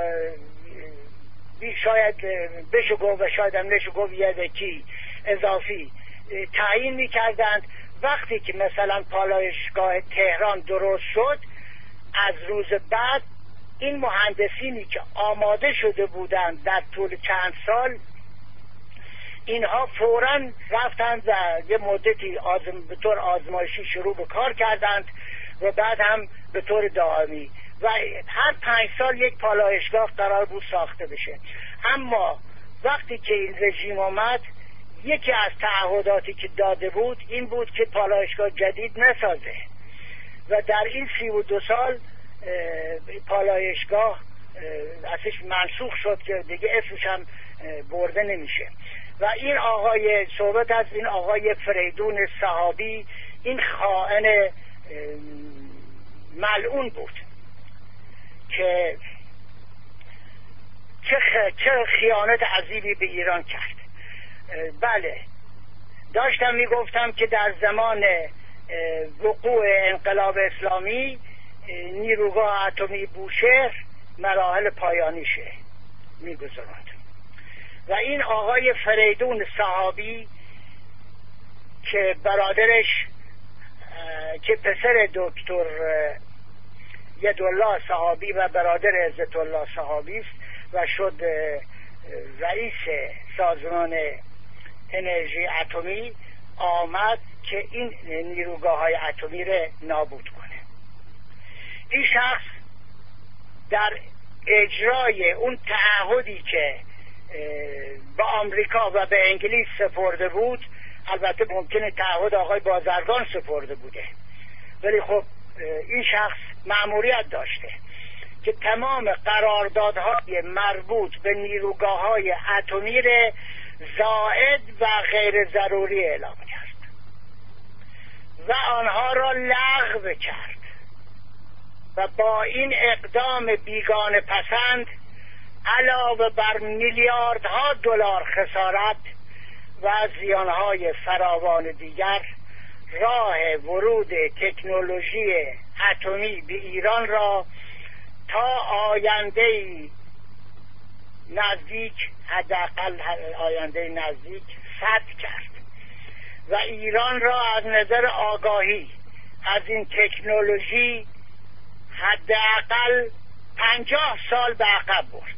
شاید بشه گفت و شاید هم نشه گفت یکی اضافی تعیین میکردند. وقتی که مثلا پالایشگاه تهران درست شد، از روز بعد این مهندسینی که آماده شده بودند در طول چند سال، اینها فوراً رفتند و یه مدتی آزم به طور آزمایشی شروع به کار کردند و بعد هم به طور دائمی، و هر پنج سال یک پالایشگاه قرار بود ساخته بشه. اما وقتی که این رژیم آمد، یکی از تعهداتی که داده بود این بود که پالایشگاه جدید نسازه و در این سی و دو سال پالایشگاه ازش منسوخ شد که دیگه اسمش هم برده نمیشه. و این آقای، صحبت از این آقای فریدون صحابی، این خائن ملعون بود که چه, خ... چه خیانت عظیمی به ایران کرد. بله، داشتم میگفتم که در زمان وقوع انقلاب اسلامی نیروگاه اتمی بوشهر مراحل پایانیشه میگذراند و این آقای فریدون صحابی که برادرش که پسر دکتر یدالله صحابی و برادر عزت الله صحابی است و شد رئیس سازمان انرژی اتمی، آمد که این نیروگاه های اتمی را نابود کنه. این شخص در اجرای اون تعهدی که به آمریکا و به انگلیس سپرده بود، البته ممکنه تعهد آقای بازرگان سپرده بوده، ولی خب این شخص مأموریت داشته که تمام قراردادهای مربوط به نیروگاه‌های اتمی را زائد و غیر ضروری اعلام کرد و آنها را لغو کرد و با این اقدام بیگانه پسند علاوه بر میلیاردها دلار خسارت و زیانهای فراوان دیگر، راه ورود تکنولوژی اتمی به ایران را تا آینده نزدیک، حداقل آینده نزدیک، سد کرد و ایران را از نظر آگاهی از این تکنولوژی حداقل پنجاه سال به عقب برد.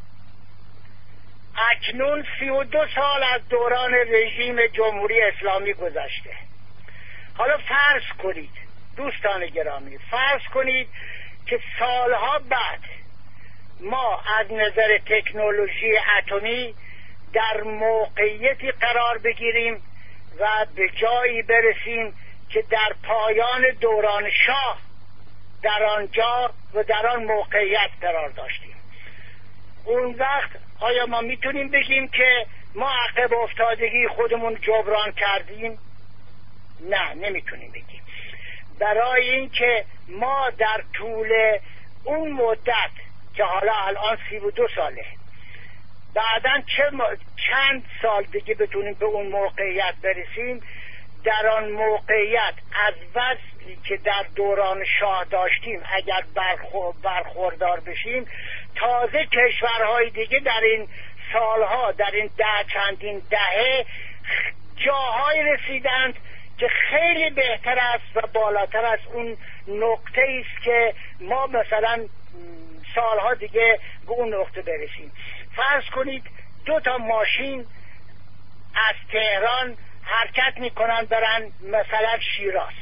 اکنون سی و دو سال از دوران رژیم جمهوری اسلامی گذشته. حالا فرض کنید دوستان گرامی، فرض کنید که سالها بعد ما از نظر تکنولوژی اتمی در موقعیتی قرار بگیریم و به جایی برسیم که در پایان دوران شاه در آنجا و در آن موقعیت قرار داشتیم. اون وقت آیا ما میتونیم بگیم که ما عقب افتادگی خودمون جبران کردیم؟ نه، نمیتونیم بگیم. برای اینکه ما در طول اون مدت که حالا الان سی و دو ساله، بعداً چه ما... چند سال دیگه بتونیم به اون موقعیت برسیم، در آن موقعیت از وضعی که در دوران شاه داشتیم اگر برخور... برخوردار بشیم، تازه کشورهای دیگه در این سالها، در این ده چندین دهه جاهای رسیدند که خیلی بهتر است و بالاتر از اون نقطه است که ما مثلا سالها دیگه به اون نقطه برسیم. فرض کنید دو تا ماشین از تهران حرکت میکنن برن مثلا شیراز.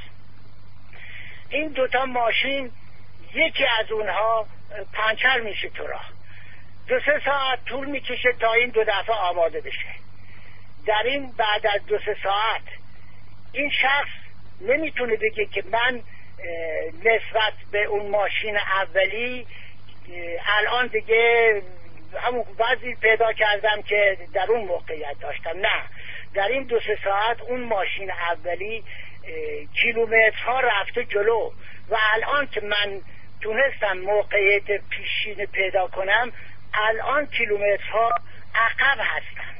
این دو تا ماشین یکی از اونها پنچر میشه تو راه، دو سه ساعت طول میکشه تا این دو دفعه آماده بشه. در این بعد از دو سه ساعت این شخص نمیتونه بگه که من نسبت به اون ماشین اولی الان دیگه همون وضعی پیدا کردم که در اون موقعیت داشتم. نه، در این دو سه ساعت اون ماشین اولی کیلومترها رفته جلو و الان که من تونستم موقعیت پیشین پیدا کنم، الان کیلومترها عقب هستم.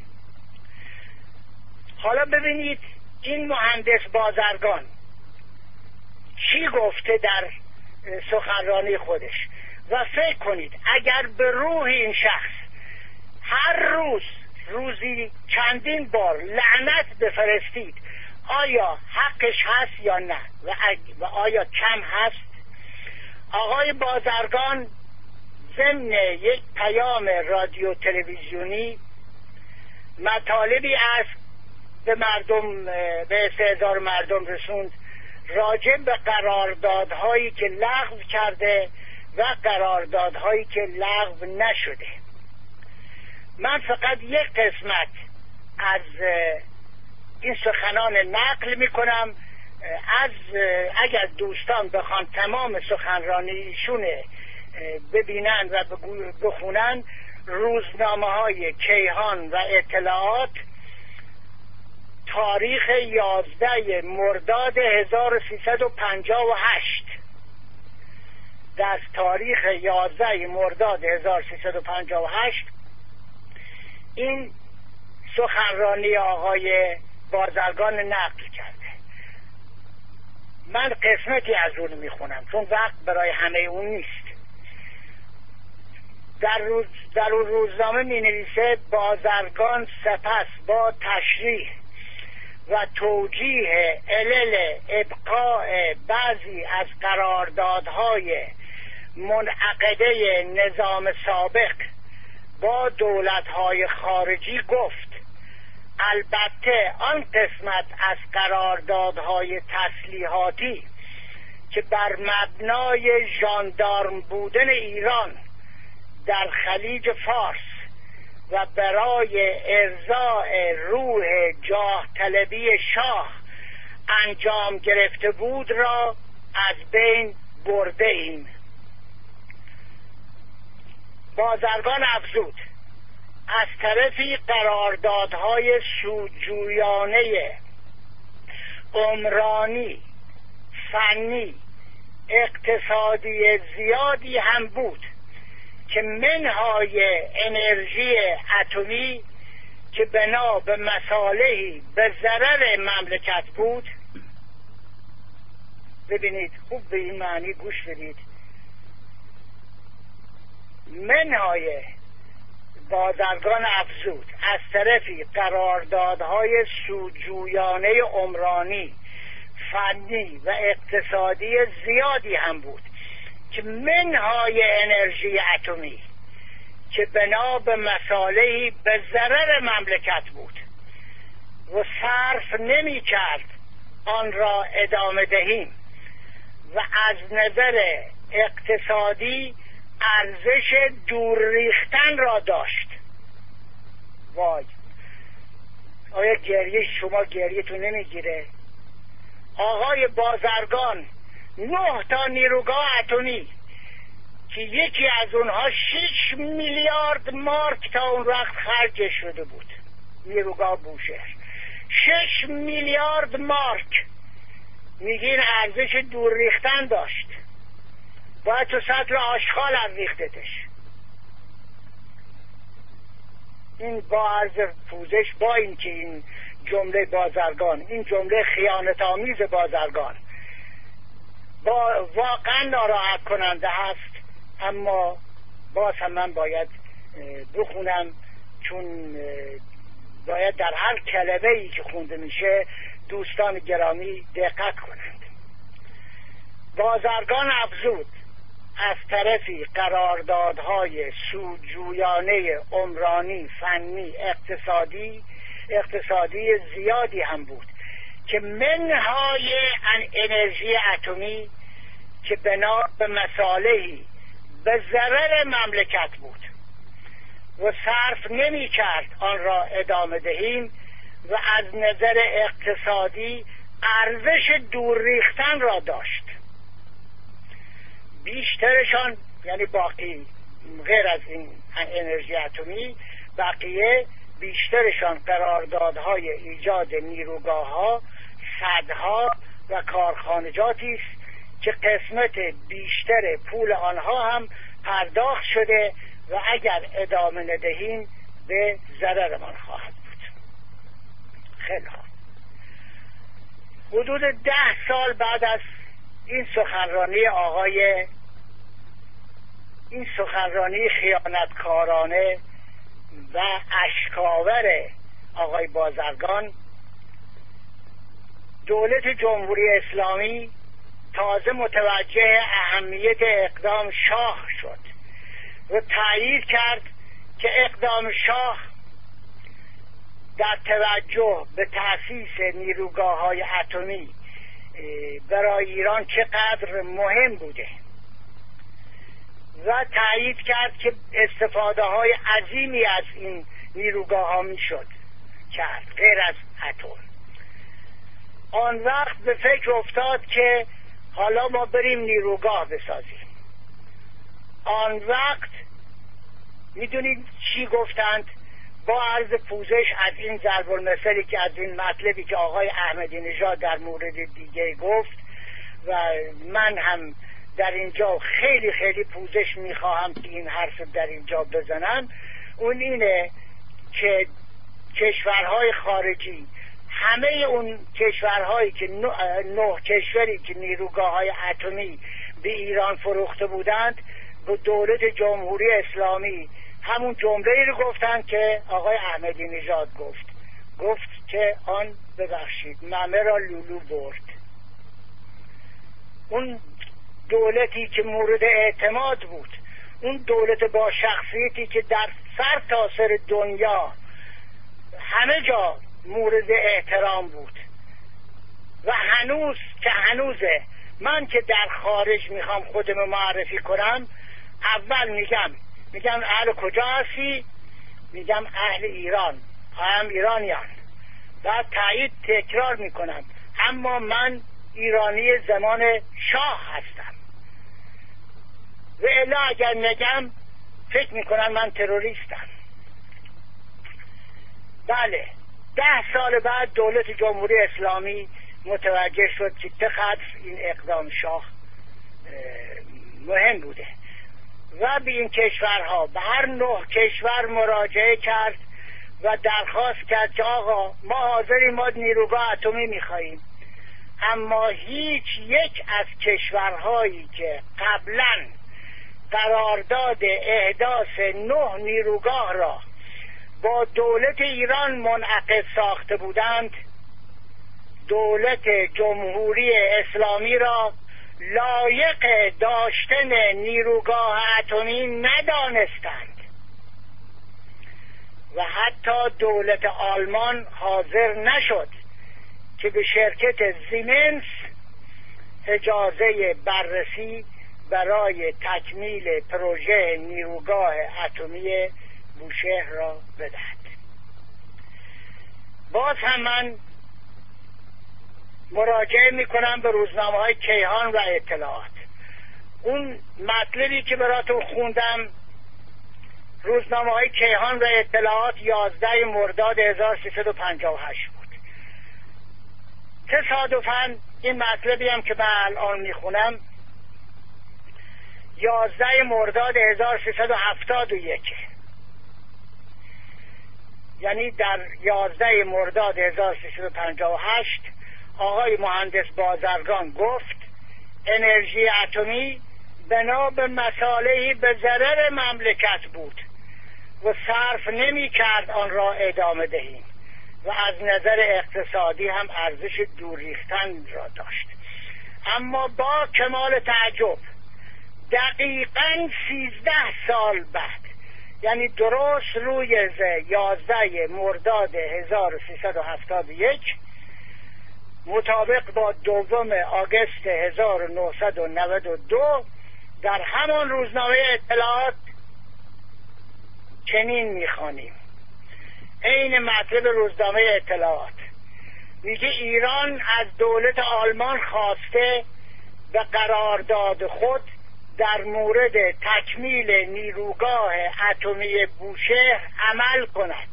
حالا ببینید این مهندس بازرگان چی گفته در سخنرانی خودش و فکر کنید اگر به روح این شخص هر روز روزی چندین بار لعنت بفرستید، آیا حقش هست یا نه و, و آیا کم هست؟ آقای بازرگان ضمن یک پیام رادیو تلویزیونی مطالبی از به مردم، به سه هزار مردم رسوند راجع به قراردادهایی که لغو کرده و قراردادهایی که لغو نشده. من فقط یک قسمت از این سخنان نقل میکنم از اگر دوستان بخوان تمام سخنرانی ایشون ببینن و بخونن، روزنامه های کیهان و اطلاعات تاریخ یازده مرداد هزار و سیصد و پنجاه و هشت، در تاریخ یازده مرداد هزار و سیصد و پنجاه و هشت این سخنرانی آقای بازرگان نقل کرده. من قسمتی از اون میخونم چون وقت برای همه اون نیست. در, روز در اون روزنامه می نویسه بازرگان سپس با تشریح و توجیه علل ابقاء بعضی از قراردادهای منعقده نظام سابق با دولتهای خارجی گفت البته آن قسمت از قراردادهای تسلیحاتی که بر مبنای ژاندارم بودن ایران در خلیج فارس و برای ارضاء روح جاه طلبی شاه انجام گرفته بود را از بین برده ایم. بازرگان افزود از طرفی قراردادهای سودجویانه عمرانی فنی اقتصادی زیادی هم بود که منهای انرژی اتمی که بنا به مصالحی به ضرر مملکت بود. ببینید خوب به این معنی گوش بدید. منهای بازرگان افزود از طرفی قراردادهای سودجویانه عمرانی فنی و اقتصادی زیادی هم بود که منهای انرژی اتمی که بنا به مصالحی به ضرر مملکت بود و صرف نمی کرد آن را ادامه دهیم و از نظر اقتصادی ارزش دور ریختن را داشت. وای، آیا گریه شما گریه تو نمیگیره؟ آقای بازرگان نه تا نیروگاه اتمی که یکی از اونها شش میلیارد مارک تا اون وقت خرج شده بود، نیروگاه بوشهر شش میلیارد مارک، میگین ارزش دور ریختن داشت، باید تو سطل آشغال از ریختتش. این با عرض پوزش با این که این جمله بازرگان، این جمله خیانت آمیز بازرگان با واقعا ناراحت کننده هست، اما باز هم من باید بخونم چون باید در هر کلمه ای که خونده میشه دوستان گرامی دقت کنند. بازرگان افزود از طرفی قراردادهای سودجویانه عمرانی فنی اقتصادی اقتصادی زیادی هم بود که منهای انرژی اتمی که بنا به مصالحی به ضرر مملکت بود و صرف نمی کرد آن را ادامه دهیم و از نظر اقتصادی ارزش دور ریختن را داشت. بیشترشان یعنی باقی غیر از این انرژی اتمی بقیه بیشترشان قراردادهای ایجاد نیروگاه ها، سدها و کارخانجاتی است که قسمت بیشتر پول آنها هم پرداخت شده و اگر ادامه ندهیم به ضررمان خواهد بود. خیلی خوب. حدود ده سال بعد از این سخنرانی آقای این سخنرانی خیانتکارانه و اشکاور آقای بازرگان، دولت جمهوری اسلامی تازه متوجه اهمیت اقدام شاه شد و تأیید کرد که اقدام شاه در توجه به تأسیس نیروگاه‌های اتمی برای ایران چقدر مهم بوده و تأیید کرد که استفاده های عظیمی از این نیروگاه ها می شد کرد غیر از اتم. آن وقت به فکر افتاد که حالا ما بریم نیروگاه بسازیم. آن وقت میدونید چی گفتند؟ با عرض پوزش از این ضرب المثلی که از این مطلبی که آقای احمدی نژاد در مورد دیگه گفت و من هم در اینجا خیلی خیلی پوزش میخواهم که این حرف در اینجا بزنم، اون اینه که کشورهای خارجی، همه اون کشورهایی که نه کشوری که نیروگاه های اتمی به ایران فروخته بودند به دولت جمهوری اسلامی همون جمله رو گفتن که آقای احمدی نژاد گفت گفت که آن ببخشید ممه را لولو برد. اون دولتی که مورد اعتماد بود، اون دولت با شخصیتی که در سر تا سر دنیا همه جا مورد احترام بود و هنوز که هنوزه، من که در خارج میخوام خودم معرفی کنم اول میگم میگم اهل کجا هستی؟ میگم اهل ایران، هم ایرانیان. بعد تایید تکرار میکنم اما من ایرانی زمان شاه هستم و الا اگر نگم فکر میکنم من تروریستم. بله، ده سال بعد دولت جمهوری اسلامی متوجه شد که چقدر این اقدام شاه مهم بوده و به این کشورها، به هر نه کشور مراجعه کرد و درخواست کرد که آقا ما حاضریم، ما نیروگاه اتمی میخواییم، اما هیچ یک از کشورهایی که قبلا قرارداد احداث نه نیروگاه را با دولت ایران منعقد ساخته بودند دولت جمهوری اسلامی را لایق داشتن نیروگاه اتمی ندانستند و حتی دولت آلمان حاضر نشد که به شرکت زیمنس اجازه بررسی برای تکمیل پروژه نیروگاه اتمی بوشهر را بدهد. باز هم من مراجعه میکنم به روزنامه های کیهان و اطلاعات. اون مطلبی که براتون خوندم روزنامه های کیهان و اطلاعات یازده مرداد هزار و سیصد و پنجاه و هشت بود. تصادفاً این مطلبی هم که من الان میخونم یازده مرداد هزار و سیصد و هفتاد و یک، یعنی در یازده مرداد هزار و سیصد و پنجاه و هشت آقای مهندس بازرگان گفت انرژی اتمی بنا به مصالحی به ضرر مملکت بود و صرف نمی کرد آن را ادامه دهیم و از نظر اقتصادی هم ارزش دور ریختن را داشت. اما با کمال تعجب دقیقاً سیزده سال بعد، یعنی درست روی یازده مرداد هزار و سیصد و هفتاد و یک مطابق با دوم آگوست هزار و نهصد و نود و دو در همان روزنامه اطلاعات چنین میخوانیم، عین مطلب روزنامه اطلاعات میگه ایران از دولت آلمان خواسته به قرارداد خود در مورد تکمیل نیروگاه اتمی بوشهر عمل کند.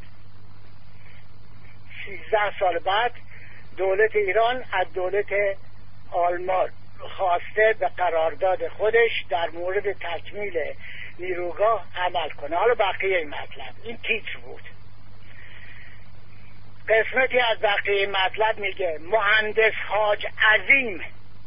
سیزده سال بعد دولت ایران از دولت آلمان خواسته به قرارداد خودش در مورد تکمیل نیروگاه عمل کنه. حالا بقیه این مطلب، این تیتر بود. قسمتی از بقیه مطلب میگه مهندس حاج عظیم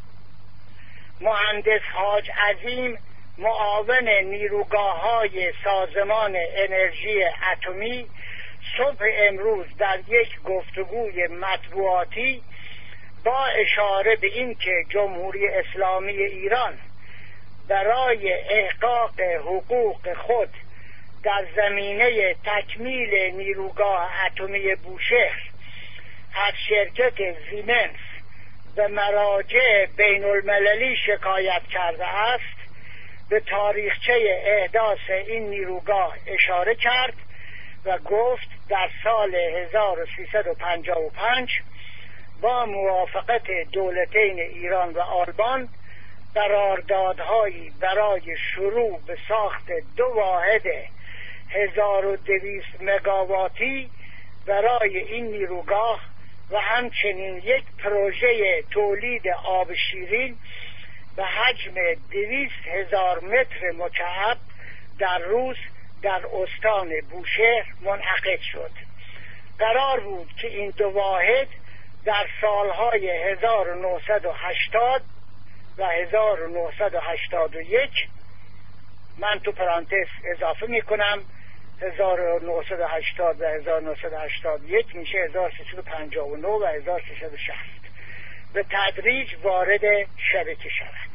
مهندس حاج عظیم معاون نیروگاه های سازمان انرژی اتمی صبح امروز در یک گفتگوی مطبوعاتی با اشاره به این که جمهوری اسلامی ایران برای احقاق حقوق خود در زمینه تکمیل نیروگاه اتمی بوشهر از شرکت زیمنس به مراجع بین المللی شکایت کرده است، به تاریخچه احداث این نیروگاه اشاره کرد و گفت در سال هزار و سیصد و پنجاه و پنج با موافقت دولتین ایران و آلمان قراردادهایی برای شروع به ساخت دو واحد هزار و دویست مگاواتی برای این نیروگاه و همچنین یک پروژه تولید آب شیرین به حجم دویست هزار متر مکعب در روز در استان بوشهر منعقد شد. قرار بود که این دو واحد در سالهای هزار و نهصد و هشتاد و هزار و نهصد و هشتاد و یک، من تو پرانتز اضافه میکنم هزار و نهصد و هشتاد و هزار و نهصد و هشتاد و یک میشه هزار و سیصد و پنجاه و نه و هزار و سیصد و شصت، به تدریج وارد شبکه شود.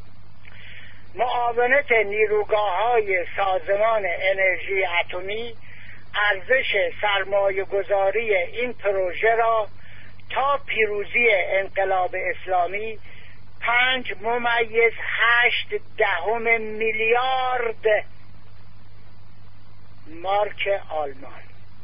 معاونت نیروگاه‌های سازمان انرژی اتمی ارزش سرمایه گذاری این پروژه را تا پیروزی انقلاب اسلامی پنج ممیز هشت دهم میلیارد مارک آلمان.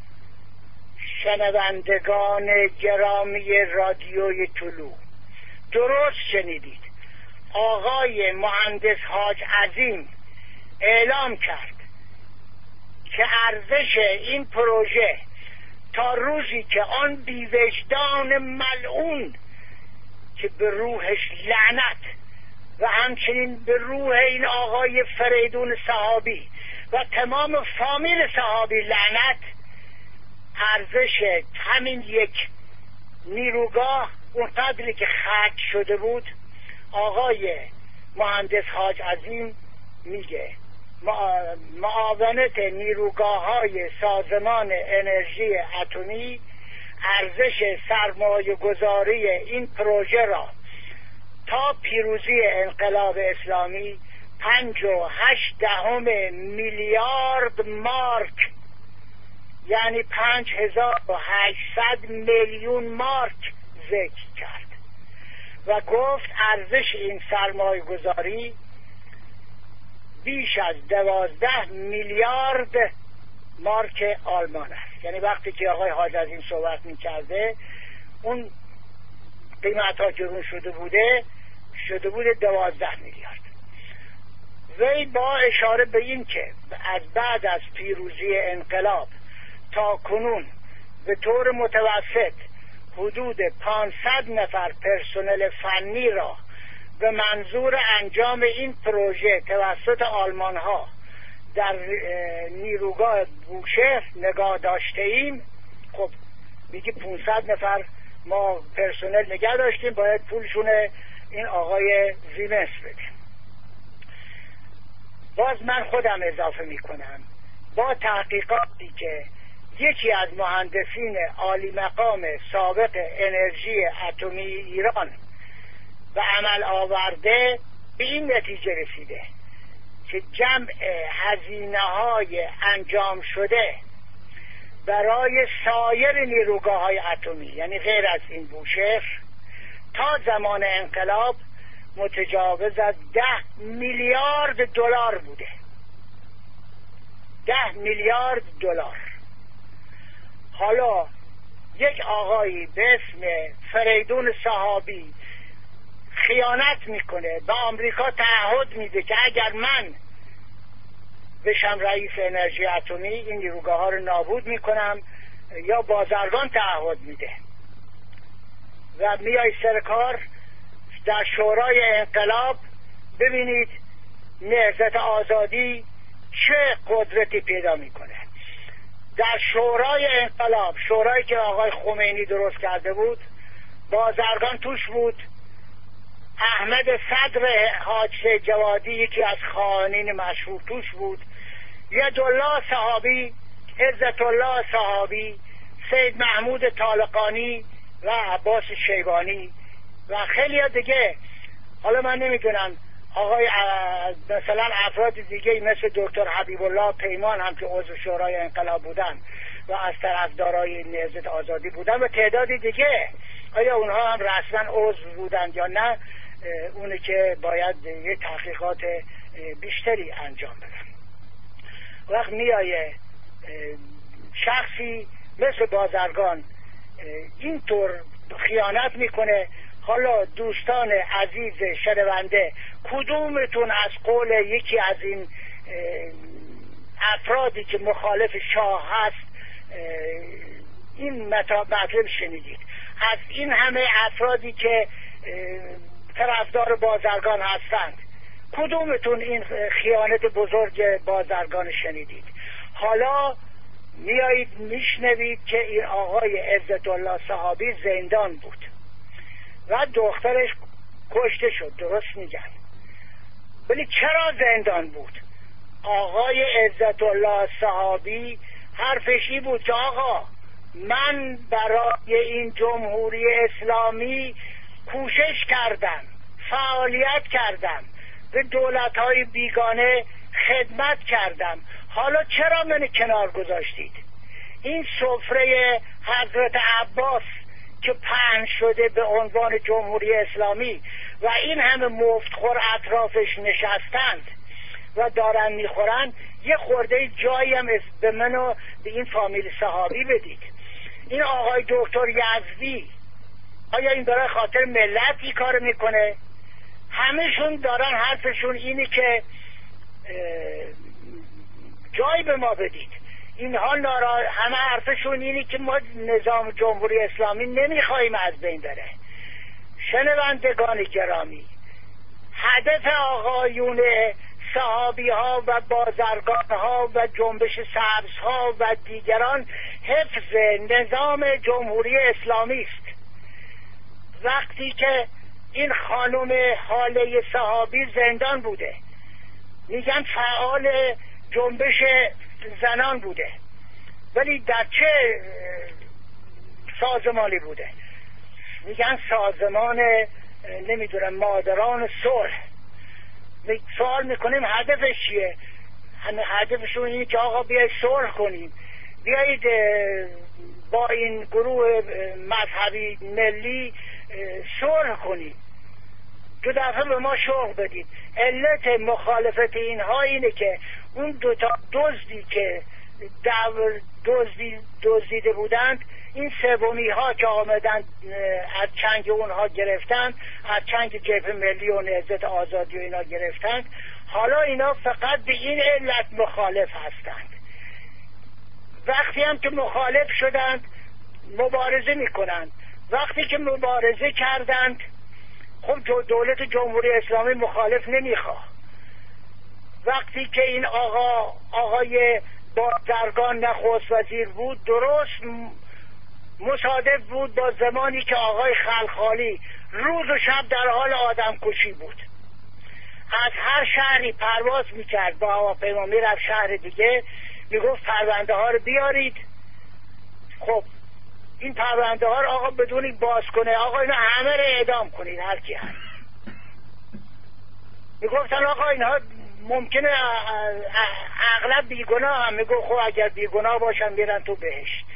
شنوندگان گرامی رادیوی طلوع، درست شنیدید، آقای مهندس حاج عظیم اعلام کرد که ارزش این پروژه تا روزی که آن بی‌وجدان ملعون که به روحش لعنت و همچنین به روح این آقای فریدون صحابی و تمام فامیل صحابی لعنت، ارزش همین یک نیروگاه اون قدری که خرج شده بود، آقای مهندس حاج عظیم میگه معاونت نیروگاه‌های سازمان انرژی اتمی ارزش سرمایه گذاری این پروژه را تا پیروزی انقلاب اسلامی پنج و هشت دهم میلیارد مارک، یعنی پنج هزار و هشتصد میلیون مارک ذکر کرد و گفت ارزش این سرمایه گذاری بیش از دوازده میلیارد مارک آلمان است. یعنی وقتی که آقای حاج عظیم صحبت می کرده اون قیمت ها گرون شده بوده شده بوده دوازده میلیارد. وی با اشاره به این که از بعد از پیروزی انقلاب تا کنون به طور متوسط حدود پانصد نفر پرسنل فنی را به منظور انجام این پروژه توسط آلمان ها در نیروگاه بوشهر نگاه داشته ایم. خب میگه پانصد نفر ما پرسنل نگاه داشتیم، باید پولشون این آقای زیمنس بدیم. باز من خودم اضافه میکنم با تحقیقاتی که یکی از مهندسین عالی مقام سابق انرژی اتمی ایران و عمل آورده به این نتیجه رسیده که جمع هزینه های انجام شده برای سایر نیروگاه های اتمی، یعنی غیر از این بوشهر، تا زمان انقلاب متجاوز از ده میلیارد دلار بوده. ده میلیارد دلار. حالا یک آقایی به اسم فریدون صحابی خیانت میکنه، به آمریکا تعهد میده که اگر من بشم رئیس انرژی اتمی این نیروگاه ها رو نابود میکنم، یا بازرگان تعهد میده و میای سر کار. در شورای انقلاب ببینید نهضت آزادی چه قدرتی پیدا میکنه. در شورای انقلاب، شورایی که آقای خمینی درست کرده بود، بازرگان توش بود، احمد صدر حاج جوادی یکی از خائنین مشهور توش بود، یدالله صحابی، عزت الله صحابی، سید محمود طالقانی و عباس شیبانی و خیلی دیگه. حالا من نمیدونم آقای مثلا افراد دیگه مثل دکتر حبیب الله پیمان هم که عضو شورای انقلاب بودن و از طرفدارای نهضت آزادی بودن و تعدادی دیگه، آیا اونها هم رسما عضو بودن یا نه؟ اونه که باید یه تحقیقات بیشتری انجام بدن. وقت میایه شخصی مثل بازرگان اینطور خیانت میکنه. حالا دوستان عزیز شنونده، کدومتون از قول یکی از این افرادی که مخالف شاه هست این مطلب شنیدید؟ از این همه افرادی که طرفدار بازرگان هستند کدومتون این خیانت بزرگ بازرگان شنیدید؟ حالا میایید میشنوید که این آقای عزت الله صحابی زندان بود و دخترش کشته شد. درست میگن، ولی چرا زندان بود؟ آقای عزت الله صحابی حرفشی بود که آقا من برای این جمهوری اسلامی کوشش کردم، فعالیت کردم، به دولت‌های بیگانه خدمت کردم، حالا چرا من کنار گذاشتید؟ این سفره حضرت عباس که پهن شده به عنوان جمهوری اسلامی و این همه مفتخور اطرافش نشستند و دارن میخورن، یه خورده جایی هم به من و به این فامیل صحابی بدید. این آقای دکتر یزدی آیا این برای خاطر ملت این کار میکنه؟ همهشون دارن حرفشون اینه که جای به ما بدید. اینها نارا... همه حرفشون اینه که ما نظام جمهوری اسلامی نمیخوایم از بین بره. شنوندگان گرامی، هدف آقایون صحابی ها و بازرگان ها و جنبش سبز ها و دیگران حفظ نظام جمهوری اسلامی است. وقتی که این خانم حاله صحابی زندان بوده، میگن فعال جنبش زنان بوده، ولی در چه سازمانی بوده؟ میگن سازمان نمیدونم مادران صلح. سوال میکنیم هدفش چیه؟ هدفشون اینه که آقا بیایید صلح کنیم، بیایید با این گروه مذهبی ملی صلح کنیم، دو دفعه به ما شوق بدید. علت مخالفت اینها اینه که اون دوتا دزدی که دزدی دزدیده بودند، این سومی ها که آمدند از چنگ اونها گرفتند، از چنگ جبهه ملی و نهضت آزادی و اینا گرفتند، حالا اینا فقط به این علت مخالف هستند. وقتی هم که مخالف شدند مبارزه میکنند. وقتی که مبارزه کردند، خب دولت جمهوری اسلامی مخالف نمیخواد. وقتی که این آقا آقای بازرگان نخست وزیر بود، درست مصادف بود با زمانی که آقای خلخالی روز و شب در حال آدم کشی بود. از هر شهری پرواز میکرد با هواپیما میرفت شهر دیگه، میگفت پرونده ها رو بیارید. خب این پرونده ها رو آقا بدونی باز کنه، آقا اینا همه رو اعدام کنید هر کی هست. میگفتن آقا اینها ممکنه اغلب بیگناه هم. میگفت خب اگر بیگناه باشن میرن تو بهشت.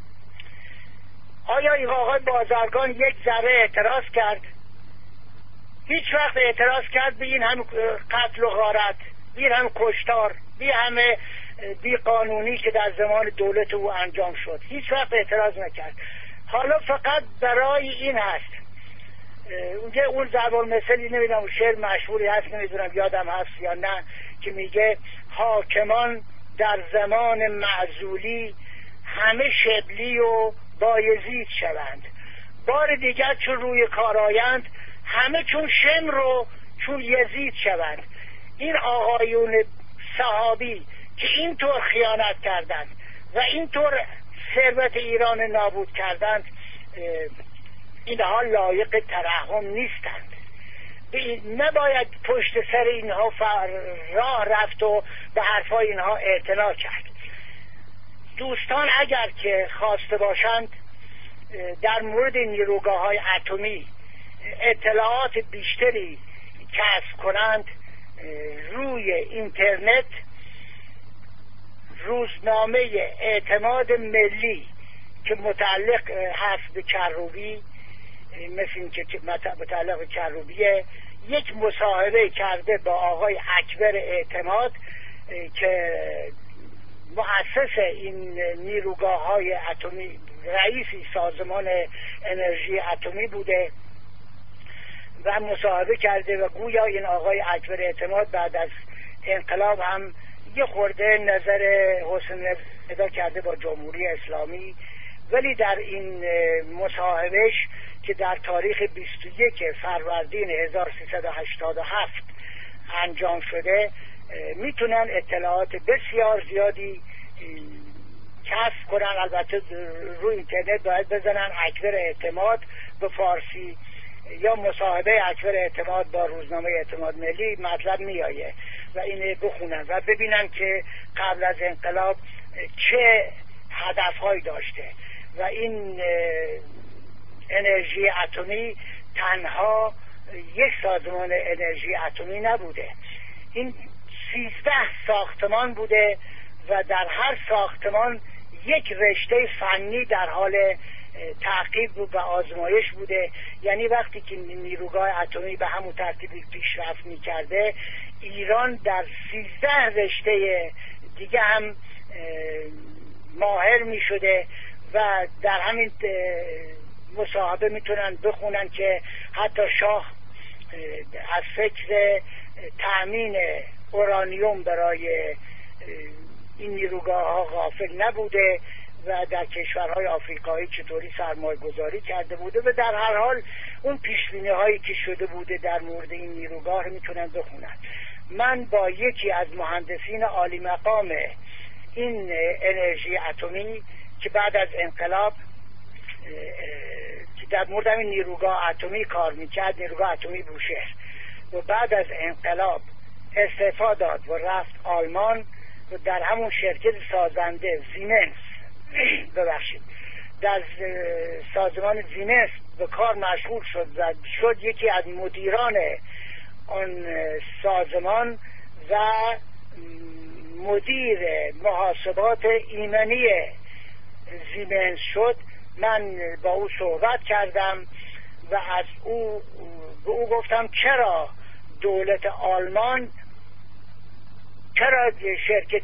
آیا این آقای بازرگان یک ذره اعتراض کرد؟ هیچ وقت اعتراض کرد به این همه قتل و غارت، به این همه کشتار، به همه بی قانونی که در زمان دولت او انجام شد؟ هیچ وقت اعتراض نکرد. حالا فقط برای این هست. اونجا اون ضرب المثلی نمیدونم شعر مشهوری هست، نمیدونم یادم هست یا نه، که میگه حاکمان در زمان معزولی همه شبلی و بایزید شوند، بار دیگر چون روی کار آیند همه چون شمر و چون یزید شوند. این آقایون صحابی که اینطور خیانت کردند و اینطور ثروت ایران نابود کردند، اینها لایق ترحم نیستند. نباید پشت سر اینها راه رفت و به حرفای اینها اعتنا کرد. دوستان اگر که خواسته باشند در مورد نیروگاه های اتمی اطلاعات بیشتری کسب کنند، روی اینترنت روزنامه اعتماد ملی که متعلق هست به کروبی، مثل این که متعلق به کروبیه، یک مصاحبه کرده با آقای اکبر اعتماد که مؤسس این نیروگاه های اتمی رئیسی سازمان انرژی اتمی بوده و مصاحبه کرده و گویا این آقای اکبر اعتماد بعد از انقلاب هم یه خورده نظر حسن پیدا کرده با جمهوری اسلامی، ولی در این مصاحبهش که در تاریخ بیست و یک فروردین هزار و سیصد و هشتاد و هفت انجام شده میتونن اطلاعات بسیار زیادی کسب کنن. البته روی اینترنت باید بزنن اکبر اعتماد به فارسی یا مصاحبه اکبر اعتماد با روزنامه اعتماد ملی مطلب میآیه و اینه بخونن و ببینن که قبل از انقلاب چه هدفهایی داشته و این انرژی اتمی تنها یک سازمان انرژی اتمی نبوده، این سیزده ساختمان بوده و در هر ساختمان یک رشته فنی در حال تعقیب و آزمایش بوده. یعنی وقتی که نیروگاه اتمی به همون ترتیبی پیشرفت می‌کرده، ایران در سیزده رشته دیگه هم ماهر می‌شده و در همین مصاحبه میتونن بخونن که حتی شاه از فکر تأمین اورانیوم برای این نیروگاه ها غافل نبوده و در کشورهای آفریقایی چطوری سرمایه گذاری کرده بوده و در هر حال اون پیشبینی هایی که شده بوده در مورد این نیروگاه میتونن بخونن. من با یکی از مهندسین عالی مقام این انرژی اتمی که بعد از انقلاب که در مورد این نیروگاه اتمی کار میکرد، نیروگاه اتمی بوشهر، و بعد از انقلاب استعفا داد و رفت آلمان و در همون شرکت سازنده زیمنس ببخشید در سازمان زیمنس به کار مشغول شد و شد یکی از مدیران آن سازمان و مدیر محاسبات ایمنی زیمنس شد. من با او صحبت کردم و از او به او گفتم چرا دولت آلمان، چرا شرکت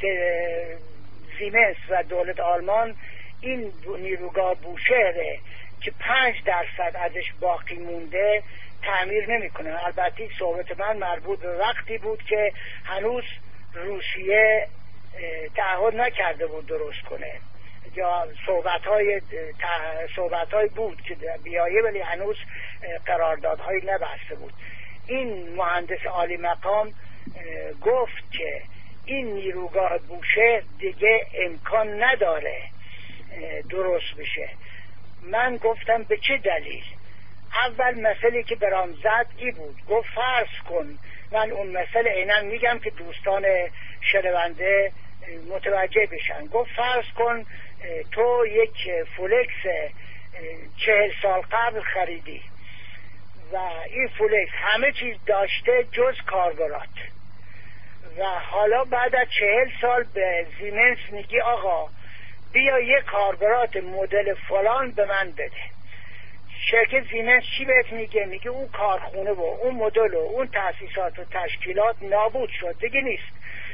زیمنس و دولت آلمان این نیروگاه بوشهره که پنج درصد ازش باقی مونده تعمیر نمیکنه. البته صحبت من مربوط به وقتی بود که هنوز روسیه تعهد نکرده بود درست کنه، یا صحبت های صحبت های بود که بیایه ولی هنوز قراردادهایی نبسته بود. این مهندس عالی مقام گفت که این نیروگاه بوشهر دیگه امکان نداره درست بشه. من گفتم به چه دلیل؟ اول مسئله که برام زد ای بود، گفت فرض کن، من اون مسئله عیناً میگم که دوستان شنونده متوجه بشن. گفت فرض کن تو یک فولکس چهل سال قبل خریدی و این فولکس همه چیز داشته جز کاربرات و حالا بعد از چهل سال به زیمنس میگی آقا بیا یک کاربرات مدل فلان به من بده. شرکت زیمنس چی بهت میگه؟ میگه اون کارخونه و اون مدل و اون تأسیسات و تشکیلات نابود شد دیگه نیست.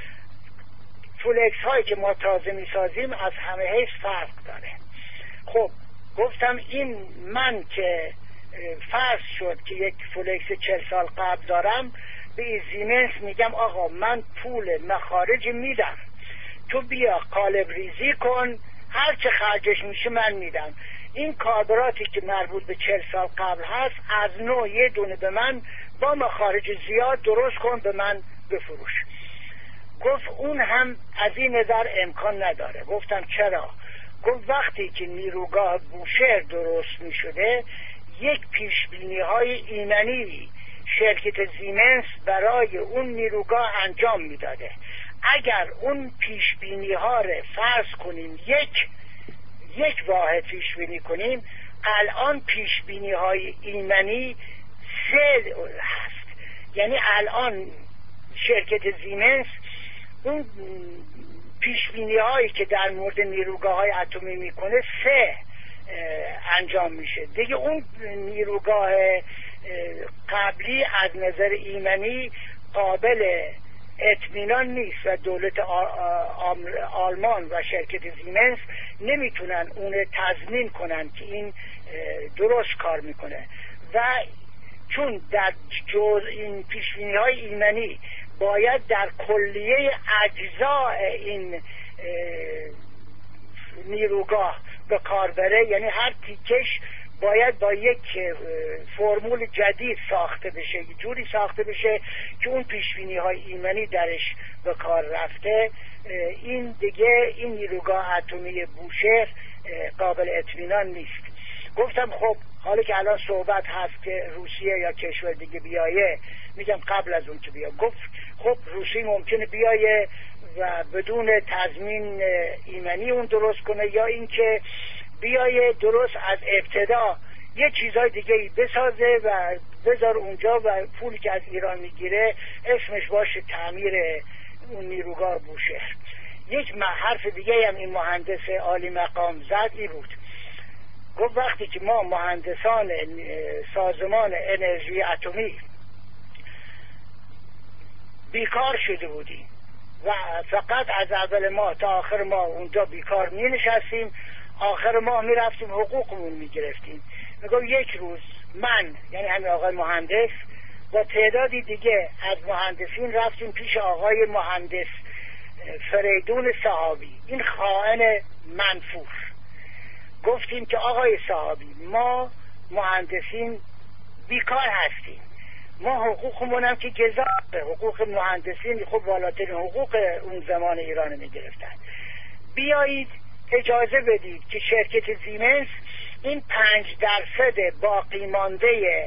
فولکس هایی که ما تازه میسازیم از همه حیث فرق داره. خب گفتم این من که فرض شد که یک فولکس چهل سال قبل دارم، به زیمنس میگم آقا من پول مخارج میدم، تو بیا قالب ریزی کن، هر چه خرجش میشه من میدم. این کاربراتی که مربوط به چهل سال قبل هست از نوع یه دونه به من با مخارج زیاد درست کن به من بفروش. گفت اون هم از این نظر امکان نداره. گفتم چرا؟ گفت وقتی که نیروگاه بوشهر درست می شده یک پیشبینی های ایمنی شرکت زیمنس برای اون نیروگاه انجام می داده. اگر اون پیشبینی ها رو فرض کنیم یک یک واحد پیشبینی کنیم، الان پیشبینی های ایمنی سه هست. یعنی الان شرکت زیمنس اون پیشبینی هایی که در مورد نیروگاه های اتمی میکنه سه انجام میشه دیگه. اون نیروگاه قبلی از نظر ایمنی قابل اطمینان نیست و دولت آلمان و شرکت زیمنس نمیتونن اون تضمین کنن که این درست کار میکنه و چون در جز این پیشبینی های ایمنی باید در کلیه اجزاء این نیروگاه به کار بره، یعنی هر تیکش باید با یک فرمول جدید ساخته بشه، یک جوری ساخته بشه که اون پیشبینی های ایمنی درش به کار رفته. این دیگه این نیروگاه اتمی بوشهر قابل اطمینان نیست. گفتم خب حالا که الان صحبت هست که روسیه یا کشور دیگه بیایه، میگم قبل از اون که بیا، گفت خب روسیه ممکنه بیایه و بدون تضمین ایمنی اون درست کنه، یا اینکه بیایه درست از ابتدا یه چیزای دیگه بسازه و بذار اونجا و پولی که از ایران میگیره اسمش باشه تعمیر اون نیروگاه بوشهر. یک حرف دیگه هم این مهندس عالی مقام زد ای بود، گفت وقتی که ما مهندسان سازمان انرژی اتمی بیکار شده بودیم و فقط از اول ماه تا آخر ماه اونجا بیکار می نشستیم، آخر ماه می رفتیم حقوقمون می گرفتیم. میگم یک روز من، یعنی همین آقای مهندس، با تعدادی دیگه از مهندسین رفتیم پیش آقای مهندس فریدون صحابی، این خائن منفور. گفتیم که آقای صحابی ما مهندسین بیکار هستیم، ما حقوقمون هم که گزافه، حقوق مهندسین خب بالاترین حقوق اون زمان ایران می گرفتن، بیایید اجازه بدید که شرکت زیمنس این پنج درصد باقی مانده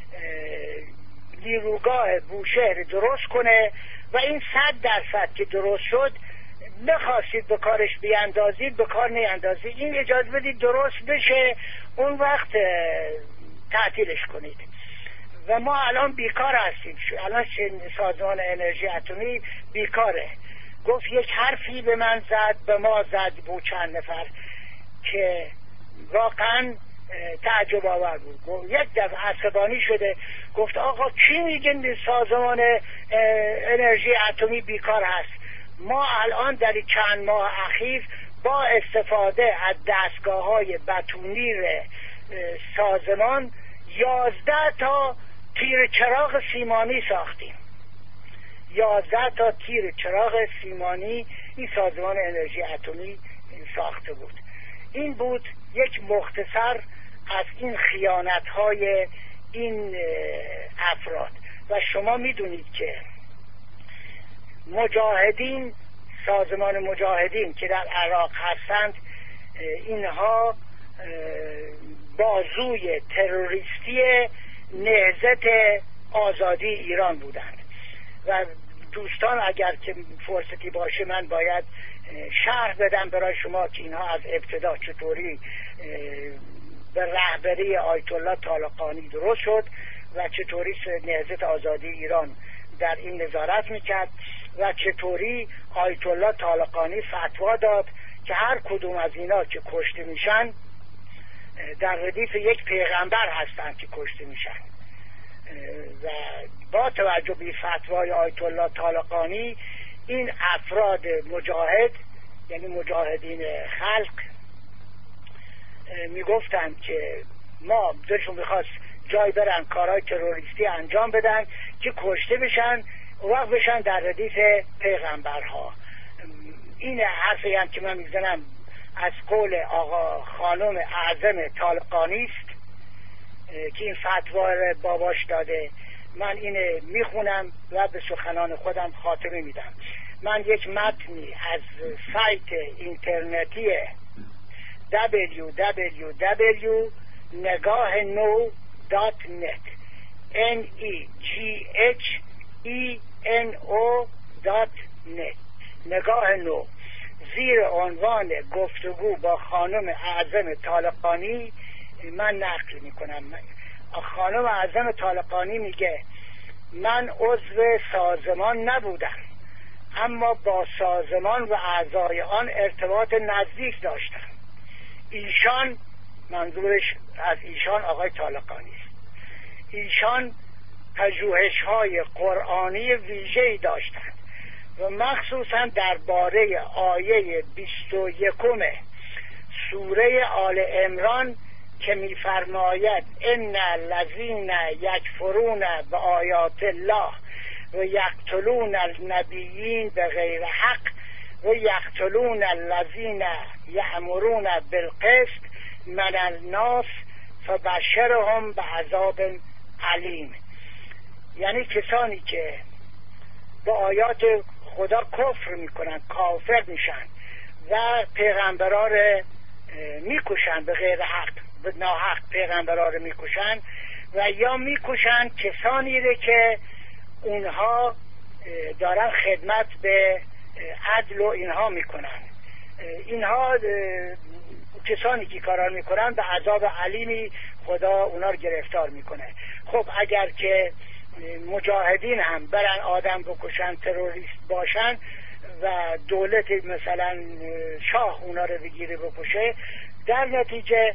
نیروگاه بوشهر درست کنه و این صد درصد که درست شد نخواستید به کارش بیاندازید، به کار نیاندازید، این اجازه بدید درست بشه، اون وقت تعطیلش کنید. و ما الان بیکار هستیم، الان سازمان انرژی اتمی بیکاره. گفت یک حرفی به من زد، به ما زد، بود چند نفر که واقعا تعجب آور بود. گفت یک دفعه عصبانی شده، گفت آقا کی میگه سازمان انرژی اتمی بیکار هست؟ ما الان در چند ماه اخیر با استفاده از دستگاه های بتونیر سازمان یازده تا تیر چراغ سیمانی ساختیم. یازده تا تیر چراغ سیمانی این سازمان انرژی اتمی ساخته بود. این بود یک مختصر از این خیانت های این افراد. و شما میدونید که مجاهدین، سازمان مجاهدین که در عراق هستند، اینها بازوی تروریستی نهضت آزادی ایران بودند. و دوستان اگر که فرصتی باشه من باید شرح بدم برای شما که اینها از ابتدا چطوری به رهبری آیت الله طالقانی درست شد و چطوری نهضت آزادی ایران در این نظارت میکرد و چطوری آیت الله طالقانی فتوا داد که هر کدوم از اینا که کشته میشن در ردیف یک پیغمبر هستند که کشته میشن. و با توجه به فتوای آیت الله طالقانی این افراد مجاهد، یعنی مجاهدین خلق، میگفتند که ما دلشون میخواست جای برن کارهای تروریستی انجام بدن که کشته بشن و وقت بشن در ردیف پیغمبرها. این حرفی هم که من میزنم از قول آقا خانم اعظم طالقانی است که این فتوا باباش داده. من اینه میخونم و به سخنان خودم خاتمه میدم. من یک متنی از سایت اینترنتی دبلیو دبلیو دبلیو نگاه نو دات نت ان ای جی اچ ای ان او دات نت نگاه نو زیر عنوان گفتگو با خانم اعظم طالقانی من نقل میکنم. خانم اعظم طالقانی میگه من عضو سازمان نبودم اما با سازمان و اعضای آن ارتباط نزدیک داشتم. ایشان، منظورش از ایشان آقای طالقانی است، ایشان پژوهش‌های قرآنی ویژه‌ای داشتند و مخصوصا درباره آیه بیست و یکم سوره آل عمران که میفرماید ان الذین یکفرون بآیات الله و یقتلون النبیین بغیر حق و یقتلون الذین یأمرون بالقسط من الناس فبشرهم بعذاب علیم. یعنی کسانی که با آیات خدا کفر میکنن، کافر میشن و پیغمبرا رو میکشن به غیر حق، به ناحق پیغمبرا رو میکشن و یا میکشن کسانی رو که اونها دارن خدمت به عدل و اینها میکنن. اینها کسانی که کارا میکنن به عذاب علیمی خدا اونا رو گرفتار میکنه. خب اگر که مجاهدین هم برن آدم بکشن، تروریست باشن و دولت مثلا شاه اونا رو بگیره بکشه، در نتیجه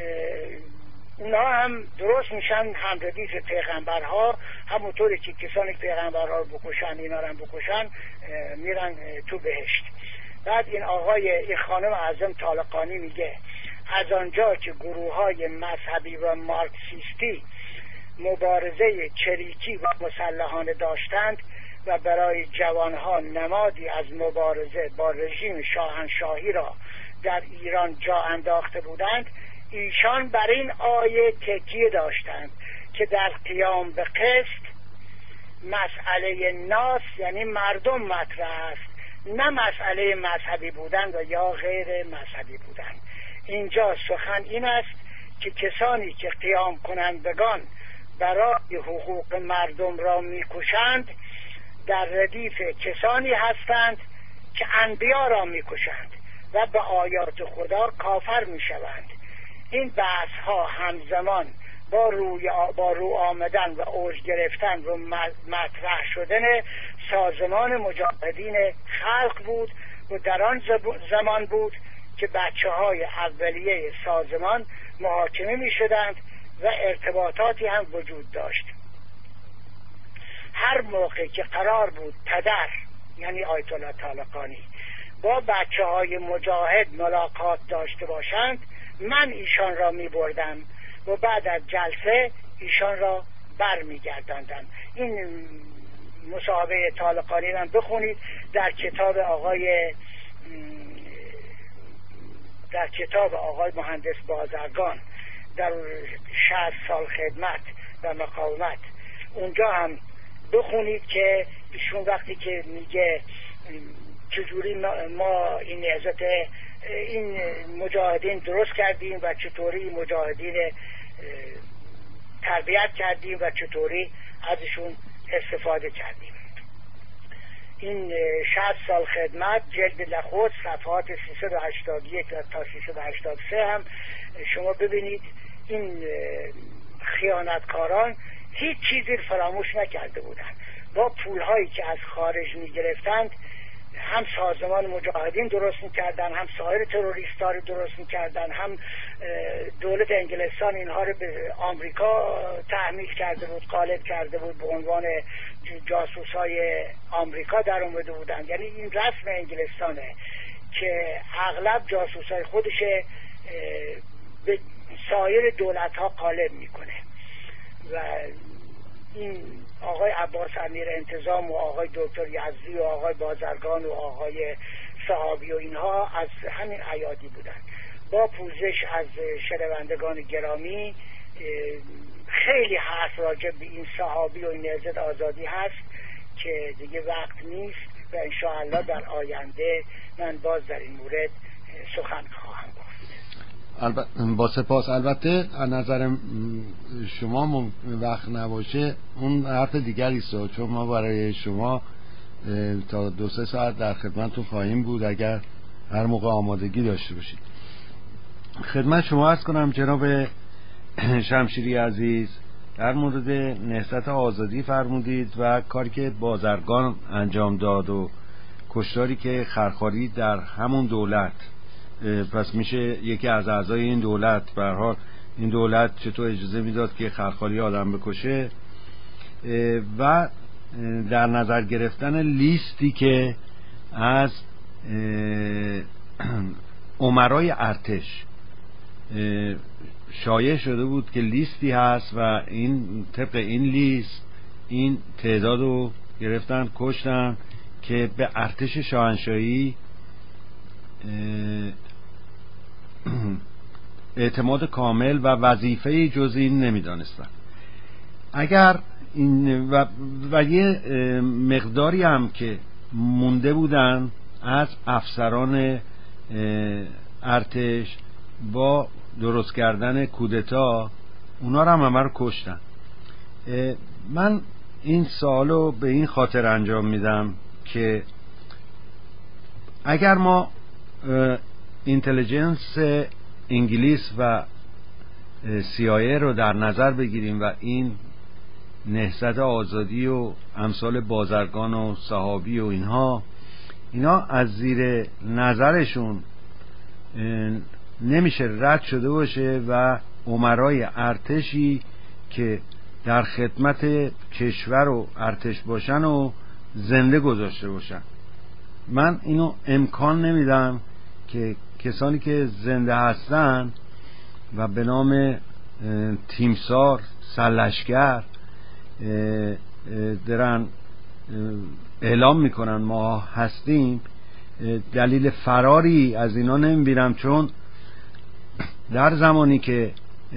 اونها هم درست میشن هم ردیف پیغمبرها، همونطوری که کسانی پیغمبرها رو بکشن اینا رو هم بکشن میرن تو بهشت. بعد این آقای این خانم اعظم طالقانی میگه از آنجا که گروه های مذهبی و مارکسیستی مبارزه چریکی و مسلحانه داشتند و برای جوانها نمادی از مبارزه با رژیم شاهنشاهی را در ایران جا انداخته بودند، ایشان بر این آیه تکیه داشتند که در قیام به قسط مسئله ناس یعنی مردم مطرح است، نه مسئله مذهبی بودن و یا غیر مذهبی بودن. اینجا سخن این است که کسانی که قیام کنندگان برای حقوق مردم را میکشند در ردیف کسانی هستند که انبیا را میکشند و به آیات خدا کافر میشوند. این بحث ها همزمان با روی با رو آمدن و اوج گرفتن و مطرح شدن سازمان مجاهدین خلق بود و در آن زمان بود که بچه های اولیه سازمان محاکمه می شدند و ارتباطاتی هم وجود داشت. هر موقع که قرار بود پدر یعنی آیت الله طالقانی با بچه های مجاهد ملاقات داشته باشند، من ایشان را می بردم و بعد از جلسه ایشان را بر می گرداندم. این مصاحبه طالقانی را بخونید در کتاب آقای در کتاب آقای مهندس بازرگان در شصت سال خدمت و مقاومت، اونجا هم بخونید که ایشون وقتی که میگه چجوری ما این نهضت این مجاهدین درست کردیم و چطوری مجاهدین تربیت کردیم و چطوری ازشون استفاده کردیم. این شصت سال خدمت جلد نخست صفحات سیصد و هشتاد و یک تا سیصد و هشتاد و سه هم شما ببینید این خیانتکاران هیچ چیزی فراموش نکرده بودند. با پولهایی که از خارج می گرفتند هم سازمان مجاهدین درست میکردن، هم سایر تروریست‌ها رو درست میکردن، هم دولت انگلستان اینها رو به آمریکا تحمیل کرده بود، غالب کرده بود، به عنوان جاسوس‌های آمریکا در اومده بودن. یعنی این رسم انگلستانه که اغلب جاسوس‌های خودش به سایر دولت‌ها غالب میکنه و این آقای عباس امیر انتظام و آقای دکتر یزدی و آقای بازرگان و آقای صحابی و اینها از همین ایادی بودن. با پوزش از شنوندگان گرامی، خیلی حرف راجع به این صحابی و این نهضت آزادی هست که دیگه وقت نیست و انشاءالله در آینده من باز در این مورد سخن خواهم گفت. با سپاس. البته از نظر شما وقت نباشه اون حرف دیگری است، چون ما برای شما تا دو سه ساعت در خدمتتون خواهیم بود اگر هر موقع آمادگی داشته باشید. خدمت شما عرض کنم جناب شمشیری عزیز، در مورد نهضت آزادی فرمودید و کاری که بازرگان انجام داد و کشتاری که خرخاری در همون دولت، پس میشه یکی از اعضای این دولت، به هر حال این دولت چطور اجازه میداد که خرخاری آدم بکشه و در نظر گرفتن لیستی که از امرای ارتش شایع شده بود که لیستی هست و این طبق این لیست این تعداد رو گرفتن کشتن که به ارتش شاهنشاهی اعتماد کامل و وظیفه جز این نمیدانستن. اگر این و, و یه مقداری هم که مونده بودن از افسران ارتش با درست کردن کودتا، اونا رو هم همه رو کشتن. من این سوالو به این خاطر انجام میدم که اگر ما اینتلیجنس انگلیس و سی آی ای رو در نظر بگیریم و این نهضت آزادی و امثال بازرگان و صحابی و اینها اینا از زیر نظرشون نمیشه رد شده باشه و امرای ارتشی که در خدمت کشور و ارتش باشن و زنده گذاشته باشن. من اینو امکان نمیدم که کسانی که زنده هستن و به نام تیمسار سرلشکر دارن اعلام میکنن ما هستیم، دلیل فراری از اینا نمیبینم، چون در زمانی که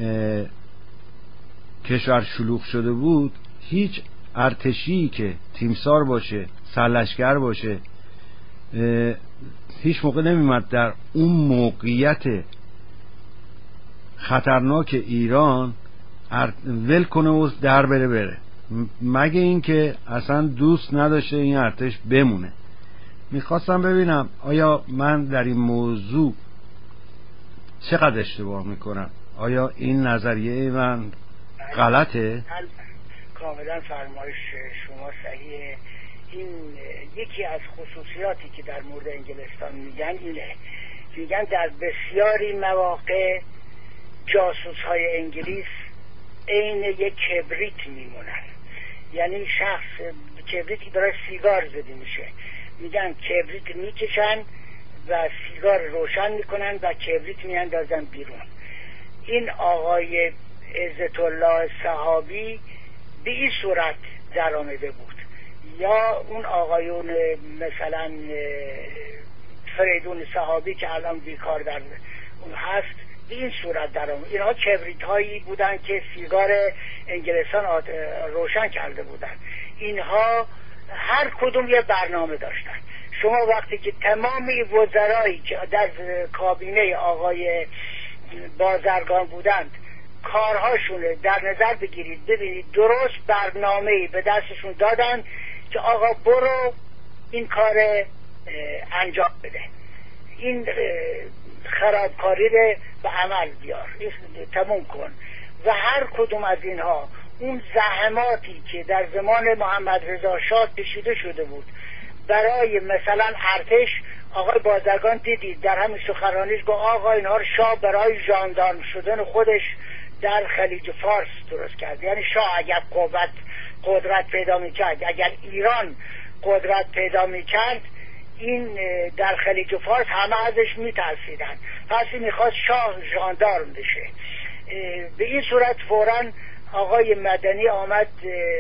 کشور شلوغ شده بود هیچ ارتشی که تیمسار باشه سرلشکر باشه هیچ موقع نمیمد در اون موقعیت خطرناک ایران ول کنه و در بره بره، مگه این که اصلا دوست نداشته این ارتش بمونه. میخواستم ببینم آیا من در این موضوع چقدر اشتباه میکنم، آیا این نظریه من غلطه؟ کاملا فرمایش شما صحیحه. این یکی از خصوصیاتی که در مورد انگلستان میگن اینه، میگن در بسیاری مواقع جاسوس های انگلیس عین یک کبریت میمونن، یعنی شخص کبریتی برای سیگار زده میشه، میگن کبریت میکشن و سیگار روشن میکنن و کبریت میاندازن بیرون. این آقای عزت الله صحابی به این صورت در آمده بود، یا اون آقایون مثلا فریدون صحابی که الان بیکار در اون هست به این صورت در آمده. اینها کبریت هایی بودن که سیگار انگلستان روشن کرده بودن. اینها هر کدوم یه برنامه داشتن. شما وقتی که تمام وزرایی که در کابینه آقای بازرگان بودند کارهاشون در نظر بگیرید، ببینید درست برنامه‌ای به دستشون دادن که آقا برو این کار انجام بده، این خرابکاری رو به عمل بیار، تموم کن. و هر کدوم از اینها اون زحماتی که در زمان محمد رضا شاه کشیده شده بود برای مثلا ارتش، آقای بازرگان دیدید در همین سخنرانیش گفت آقا اینها رو شاه برای ژاندارم شدن خودش در خلیج فارس درست کرد. یعنی شاه اگر قوت قدرت پیدا میکرد، اگر ایران قدرت پیدا میکرد، این در خلیج فارس همه ازش میترسیدن، پس میخواست شاه ژاندارم بشه. به این صورت فوراً آقای مدنی آمد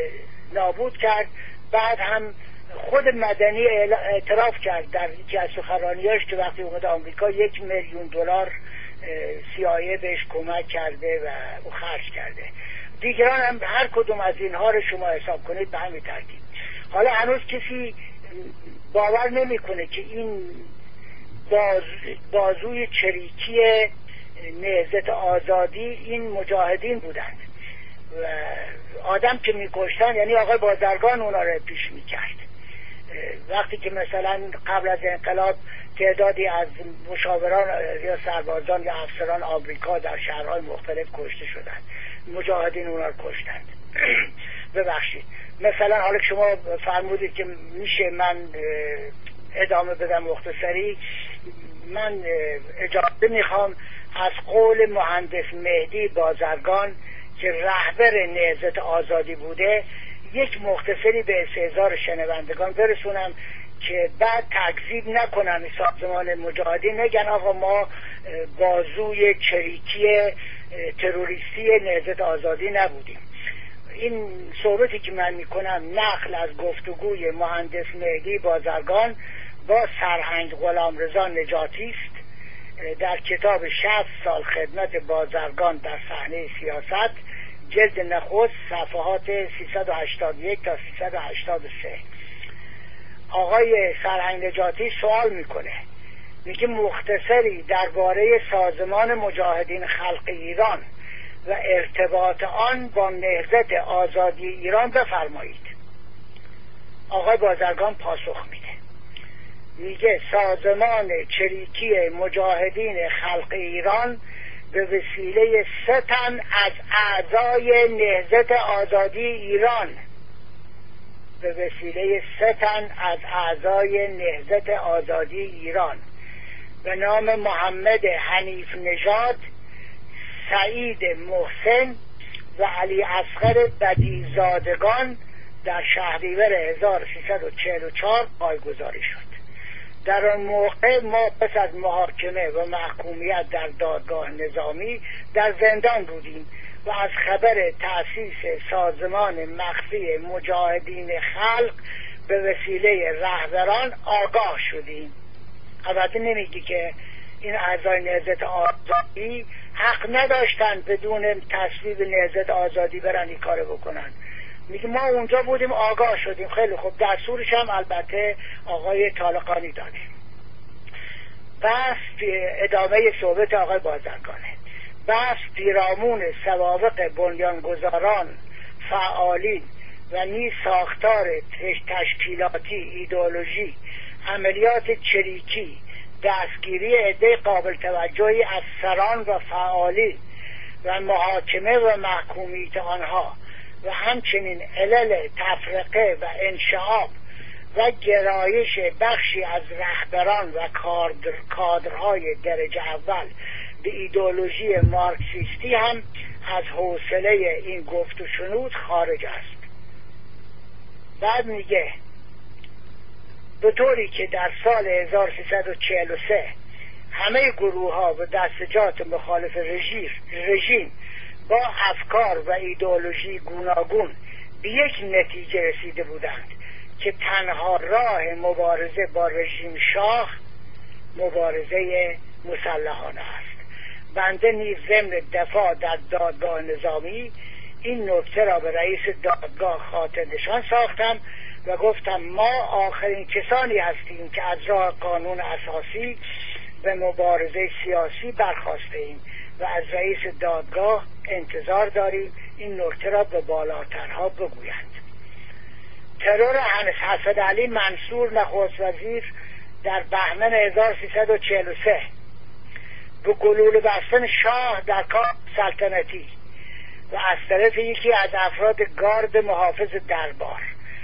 نابود کرد. بعد هم خود مدنی اعتراف کرد در یکی از سخنرانیاش که وقتی اومد آمریکا یک میلیون دلار سی آی ای بهش کمک کرده و او خرج کرده. دیگران هم هر کدوم از اینها رو شما حساب کنید به همین ترتیب. حالا هنوز کسی باور نمیکنه که این باز بازوی چریکی نهضت آزادی این مجاهدین بودند و آدم که میکشتن، یعنی آقای بازرگان اونا رو پیش میکرد. وقتی که مثلا قبل از انقلاب تعدادی از مشاوران یا سربازان یا افسران آمریکا در شهرهای مختلف کشته شدند، مجاهدین اونا رو کشتند. ببخشید مثلا حالا شما فرمودید که میشه من ادامه بدم مختصری، من اجازه میخوام از قول مهندس مهدی بازرگان که رهبر نهضت آزادی بوده یک مختصری به استحضار شنوندگان برسونم که بعد تکذیب نکنن سازمان مجاهدین، نگن آقا ما بازوی چریکی تروریستی نهضت آزادی نبودیم. این صحبتی که من میکنم نقل از گفتگوی مهندس مهدی بازرگان با سرهنگ غلامرضا نجاتی است در کتاب شصت سال خدمت بازرگان در صحنه سیاست، جلد نخست، صفحات سیصد و هشتاد و یک تا سیصد و هشتاد و سه. آقای سرهنگ نجاتی سوال میکنه، میگه مختصری درباره سازمان مجاهدین خلق ایران و ارتباط آن با نهضت آزادی ایران بفرمایید. آقای بازرگان پاسخ میده، میگه سازمان چریکی مجاهدین خلق ایران به وسیله سه تن از اعضای نهضت آزادی ایران به وسیله سه تن از اعضای نهضت آزادی ایران به نام محمد حنیف نژاد، سعید محسن و علی اصغر بدیزادگان در شهریور هزار و سیصد و چهل و چهار پایگذاری شد. در آن موقع ما پس از محاکمه و محکومیت در دادگاه نظامی در زندان بودیم و از خبر تأسیس سازمان مخفی مجاهدین خلق به وسیله رهبران آگاه شدیم. البته نمیگی که این اعضای نهضت آزادی حق نداشتن بدون تصویب نهضت آزادی برن این کار بکنن. میگه ما اونجا بودیم آگاه شدیم. خیلی خوب، دستورش هم البته آقای طالقانی داده. بس ادامه صحبت آقای بازرگانه. بس پیرامون سوابق بنیانگذاران، فعالین و نیز ساختار تشکیلاتی، ایدئولوژی، عملیات چریکی، دستگیری عده قابل توجهی از سران و فعالین و محاکمه و محکومیت آنها و همچنین علل تفرقه و انشعاب و گرایش بخشی از رهبران و کادر، کادرهای درجه اول به ایدئولوژی مارکسیستی هم از حوصله این گفت و شنود خارج است. بعد میگه به طوری که در سال هزار و سیصد و چهل و سه همه گروه ها و دستجات مخالف رژیم با افکار و ایدئولوژی گوناگون به یک نتیجه رسیده بودند که تنها راه مبارزه با رژیم شاه مبارزه مسلحانه است. بنده نیز ضمن دفاع در دادگاه نظامی این نکته را به رئیس دادگاه خاطر نشان ساختم و گفتم ما آخرین کسانی هستیم که از راه قانون اساسی به مبارزه سیاسی برخاسته ایم و از رئیس دادگاه انتظار داریم این نکته را به بالاترها بگویند. ترور حسن علی منصور نخست وزیر در بهمن هزار و سیصد و چهل و سه به گلوله بستن شاه در کاخ سلطنتی و از طرف یکی از افراد گارد محافظ دربار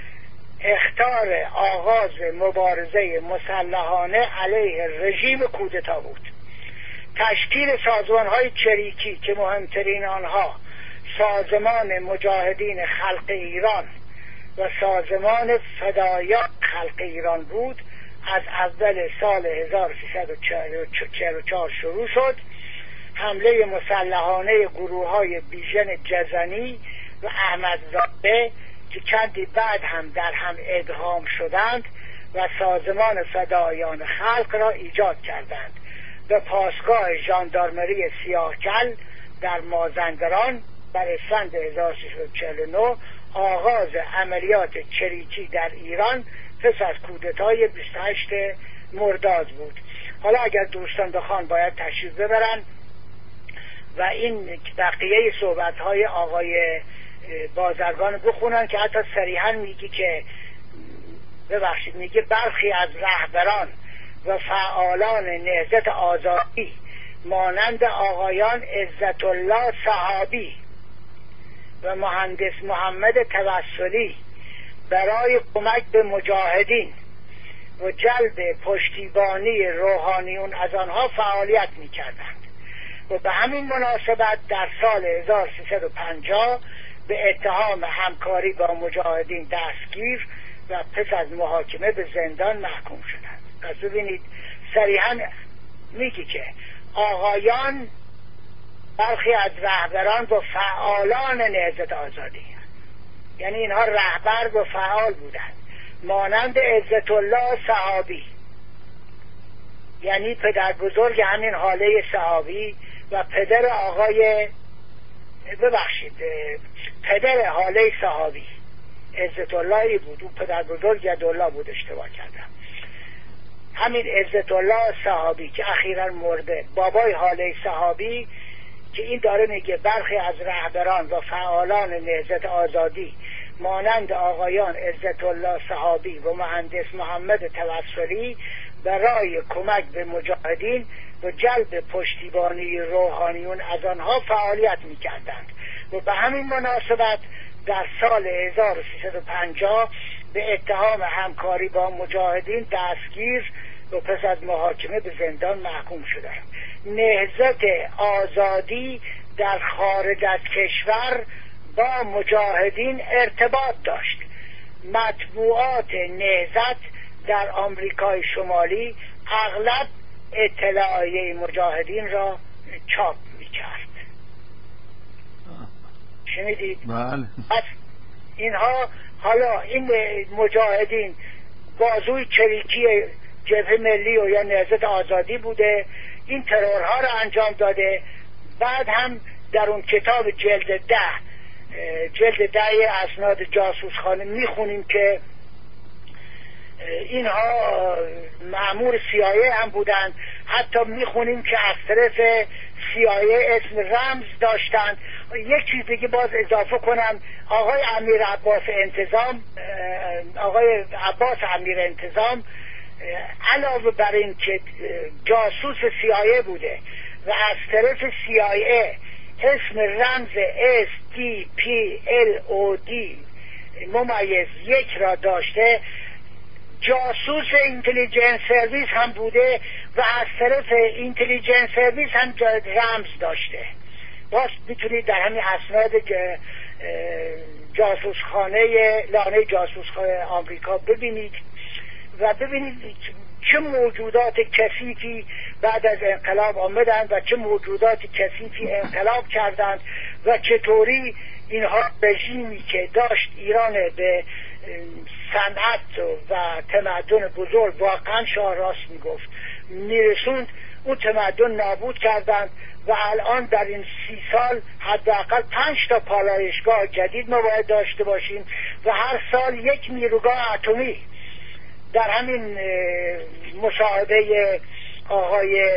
اخطار آغاز مبارزه مسلحانه علیه رژیم کودتا بود. تشکیل سازمان‌های چریکی که مهمترین آنها سازمان مجاهدین خلق ایران و سازمان فدایان خلق ایران بود از اول سال هزار و سیصد و چهل و چهار شروع شد. حمله مسلحانه گروه‌های بیژن جزنی و احمدزاده که چندی بعد هم در هم ادغام شدند و سازمان فدایان خلق را ایجاد کردند. به پاسگاه ژاندارمری سیاهکل در مازندران در اسفند هزار و سیصد و چهل و نه آغاز عملیات چریکی در ایران پس از کودتای بیست و هشتم مرداد بود. حالا اگر دوستان بخوان باید تشریف ببرن و این بقیه صحبت‌های آقای بازرگان بخونن که حتی صریحا میگی که ببخشید میگه برخی از رهبران و فعالان نهضت آزادی مانند آقایان عزت الله صحابی و مهندس محمد توسلی برای کمک به مجاهدین و جلب پشتیبانی روحانیون از آنها فعالیت میکردند و به همین مناسبت در سال هزار و سیصد و پنجاه به اتهام همکاری با مجاهدین دستگیر و پس از محاکمه به زندان محکوم شدند. پس ببینید صریحا میگه که آقایان برخی از رهبران و فعالان نهضت آزادی، یعنی اینها رهبر و فعال بودند، مانند عزت الله صحابی، یعنی پدر بزرگ همین حاله صحابی و پدر آقای ببخشید پدر حاله صحابی عزت اللهی بود، اون پدر بزرگ یدالله بود، اشتباه کردم. همین عزت الله صحابی که اخیرا مرده، بابای حاله صحابی، که این داره میگه برخی از رهبران و فعالان نهضت آزادی مانند آقایان عزت الله صحابی و مهندس محمد توسلی برای کمک به مجاهدین و جلب پشتیبانی روحانیون از آنها فعالیت میکردند و به همین مناسبت در سال هزار و سیصد و پنجاه به اتهام همکاری با مجاهدین دستگیر و پس از محاکمه به زندان محکوم شدند. نهضت آزادی در خارج از کشور با مجاهدین ارتباط داشت. مطبوعات نهضت در آمریکای شمالی اغلب اطلاعیه مجاهدین را چاپ می‌کرد. شنیدید؟ بله. پس اینها حالا این مجاهدین بازوی چریکی جبهه ملی و یا نهضت آزادی بوده، این ترورها را انجام داده. بعد هم در اون کتاب جلد ده جلد ده اسناد جاسوسخانه میخونیم که اینها مأمور سی‌آی‌ای هم بودند. حتی میخونیم که از طرف سی‌آی‌ای اسم رمز داشتند. یک چیز دیگه باز اضافه کنم، آقای امیر عباس انتظام آقای عباس امیر انتظام علاوه بر این که جاسوس سی‌آی‌ای بوده و از طرف سی‌آی‌ای اسم رمز اس دی پی ال او دی ممیز یک را داشته، جاسوس اینتلیجنس سرویس هم بوده و از طرف اینتلیجنس سرویس هم رمز داشته. باز میتونید در همین اسناد جاسوسخانه لانه جاسوسخانه آمریکا ببینید و ببینید چه موجودات کثیفی بعد از انقلاب آمدند و چه موجودات کثیفی انقلاب کردند و چطوری اینها رژیمی که داشت ایران به صنعت و تمدن بزرگ، واقعا شاه راست میگفت، میرسوند، اون تمدن نابود کردند و الان در این سی سال حداقل پنج تا پالایشگاه جدید ما باید داشته باشیم و هر سال یک نیروگاه اتمی. در همین مصاحبه آقای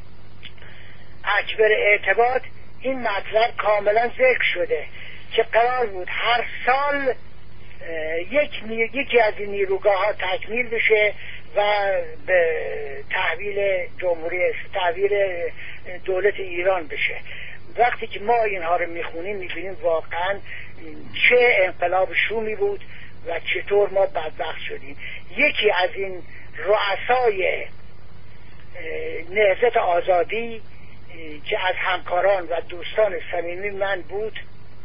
اکبر اعتماد این مطلب کاملا ذکر شده که قرار بود هر سال یک یکی از این نیروگاه ها تکمیل بشه و به تحویل جمهوری تحویل دولت ایران بشه. وقتی که ما اینها رو میخونیم میبینیم واقعا چه انقلاب شومی بود و چطور ما بدبخت شدیم. یکی از این رؤسای نهضت آزادی که از همکاران و دوستان صمیمی من بود،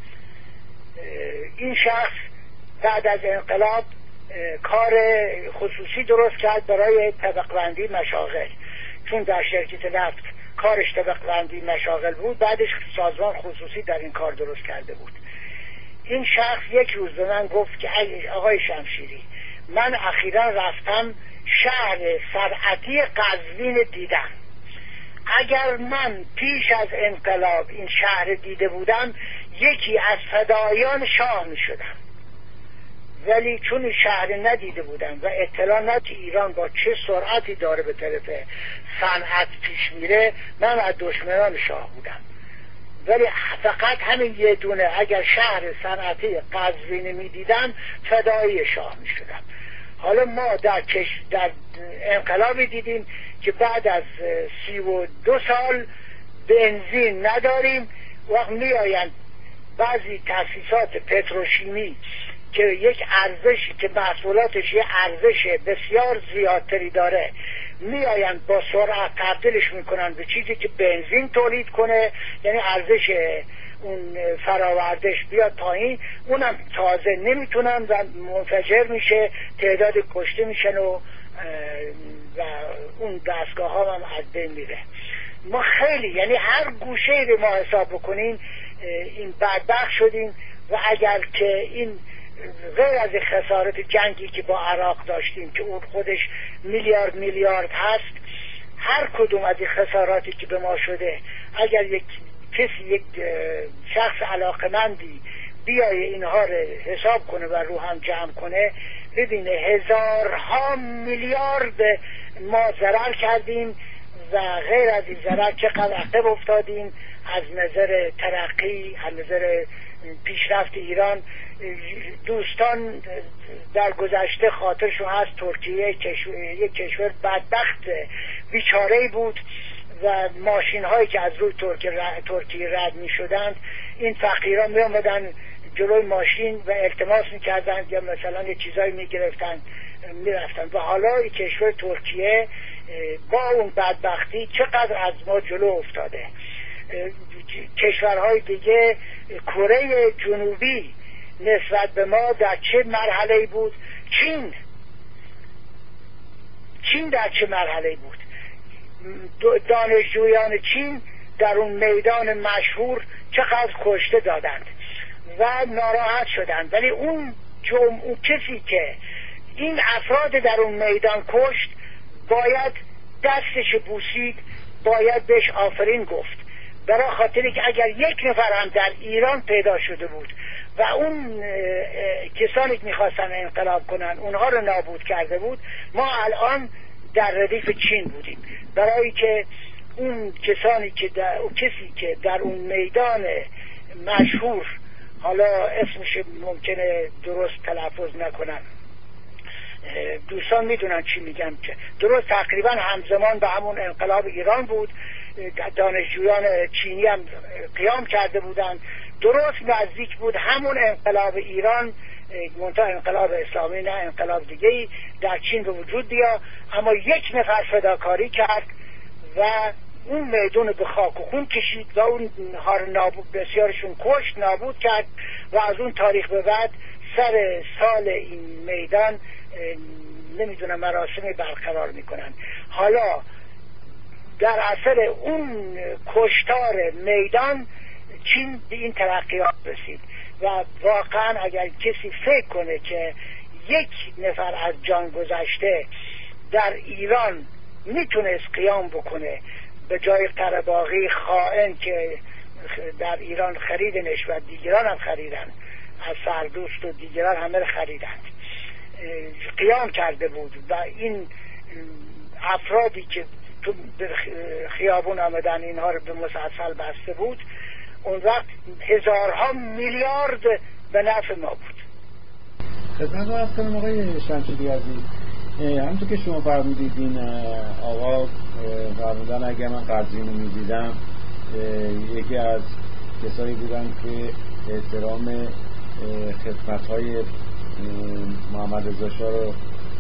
این شخص بعد از انقلاب کار خصوصی درست کرد برای طبقه‌بندی مشاغل، چون در شرکت نفت کارش طبقه‌بندی مشاغل بود، بعدش سازمان خصوصی در این کار درست کرده بود. این شخص یک روز به من گفت که آقای شمشیری، من اخیرا رفتم شهر صنعتی قزوین دیدم، اگر من پیش از انقلاب این شهر دیده بودم یکی از فدایان شاه می شدم، ولی چون این شهر ندیده بودم و اطلاع نداشتم ایران با چه سرعتی داره به طرف صنعت پیش میره، من از دشمنان شاه بودم. ولی فقط همین یه دونه اگر شهر صنعتی قزوین می دیدم فدایی شاه می شدم. حالا ما در, کش... در انقلابی دیدیم که بعد از سی و دو سال بنزین نداریم، وقت می آیند بعضی تأسیسات پتروشیمی که یک ارزشی که محصولاتش یه ارزش بسیار زیادتری داره، می آیند با سرعت تبدیلش میکنن به چیزی که بنزین تولید کنه، یعنی ارزش اون فراوردش بیاد پایین، اونم تازه نمیتونن و منفجر میشه، تعداد کشته میشن و و اون دستگاه ها هم از بین میره. ما خیلی، یعنی هر گوشه رو ما حساب بکنیم این بدبخت شدیم. و اگر که این غیر از خسارت جنگی که با عراق داشتیم که اون خودش میلیارد میلیارد هست، هر کدوم از این خساراتی که به ما شده، اگر یک کسی، یک شخص علاقمندی بیای اینها رو حساب کنه و رو هم جمع کنه، ببینه هزارها میلیارد ما ضرر کردیم و غیر از این ضرر چقدر عقب افتادیم از نظر ترقی، از نظر پیشرفت ایران. دوستان در گذشته خاطرشون هست ترکیه یک کشور بدبخت بیچاره‌ای بود و ماشین هایی که از روی ترکیه رد می شدند، این فقیران می آمدن جلوی ماشین و التماس می کردن یا مثلا یه چیزایی می گرفتن می رفتن. و حالا این کشور ترکیه با اون بدبختی چقدر از ما جلو افتاده. کشورهای دیگه، کره جنوبی نسبت به ما در چه مرحله بود؟ چین چین در چه مرحله بود؟ دانشجویان چین در اون میدان مشهور چقدر کشته دادند و ناراحت شدند، ولی اون جمع اون کسی که این افراد در اون میدان کشت باید دستش بوسید، باید بهش آفرین گفت، برای خاطری که اگر یک نفر هم در ایران پیدا شده بود و اون کسانی که میخواستن انقلاب کنن اونها رو نابود کرده بود، ما الان در ردیف چین بودیم. برای که اون کسانی که در اون کسی که در اون میدان مشهور، حالا اسمش ممکنه درست تلفظ نکنم، دوستان میدونن چی میگم، که درست تقریبا همزمان به همون انقلاب ایران بود، دانشجویان چینی هم قیام کرده بودند، درست نزدیک بود همون انقلاب ایران، منتها انقلاب اسلامی نه انقلاب دیگه‌ای در چین به وجود بیا، اما یک نفر فداکاری کرد و اون میدون به خاک و خون کشید و اون هار نابود، بسیارشون کشت، نابود کرد و از اون تاریخ به بعد سر سال این میدان نمیدونم مراسمی برقرار میکنن. حالا در اثر اون کشتار میدان چین به این ترقیات رسید و واقعا اگر کسی فکر کنه که یک نفر از جان گذشته در ایران میتونست قیام بکنه به جای قره‌باغی خائن که در ایران خریدنش و دیگران هم خریدن، از سردوست و دیگران همه خریدند، قیام کرده بود و این افرادی که تو خیابون آمدن اینها رو به مسلسل بسته بود، اون وقت هزارها میلیارد به نفع ما بود. خدمت عرض کنم آقای شمشیری عزیز، همونطور که شما فرمودید این آقا فرمودن اگر من قزوین رو میدیدم یکی از کسایی بودن که احترام خدمت‌های محمد رضا شاه رو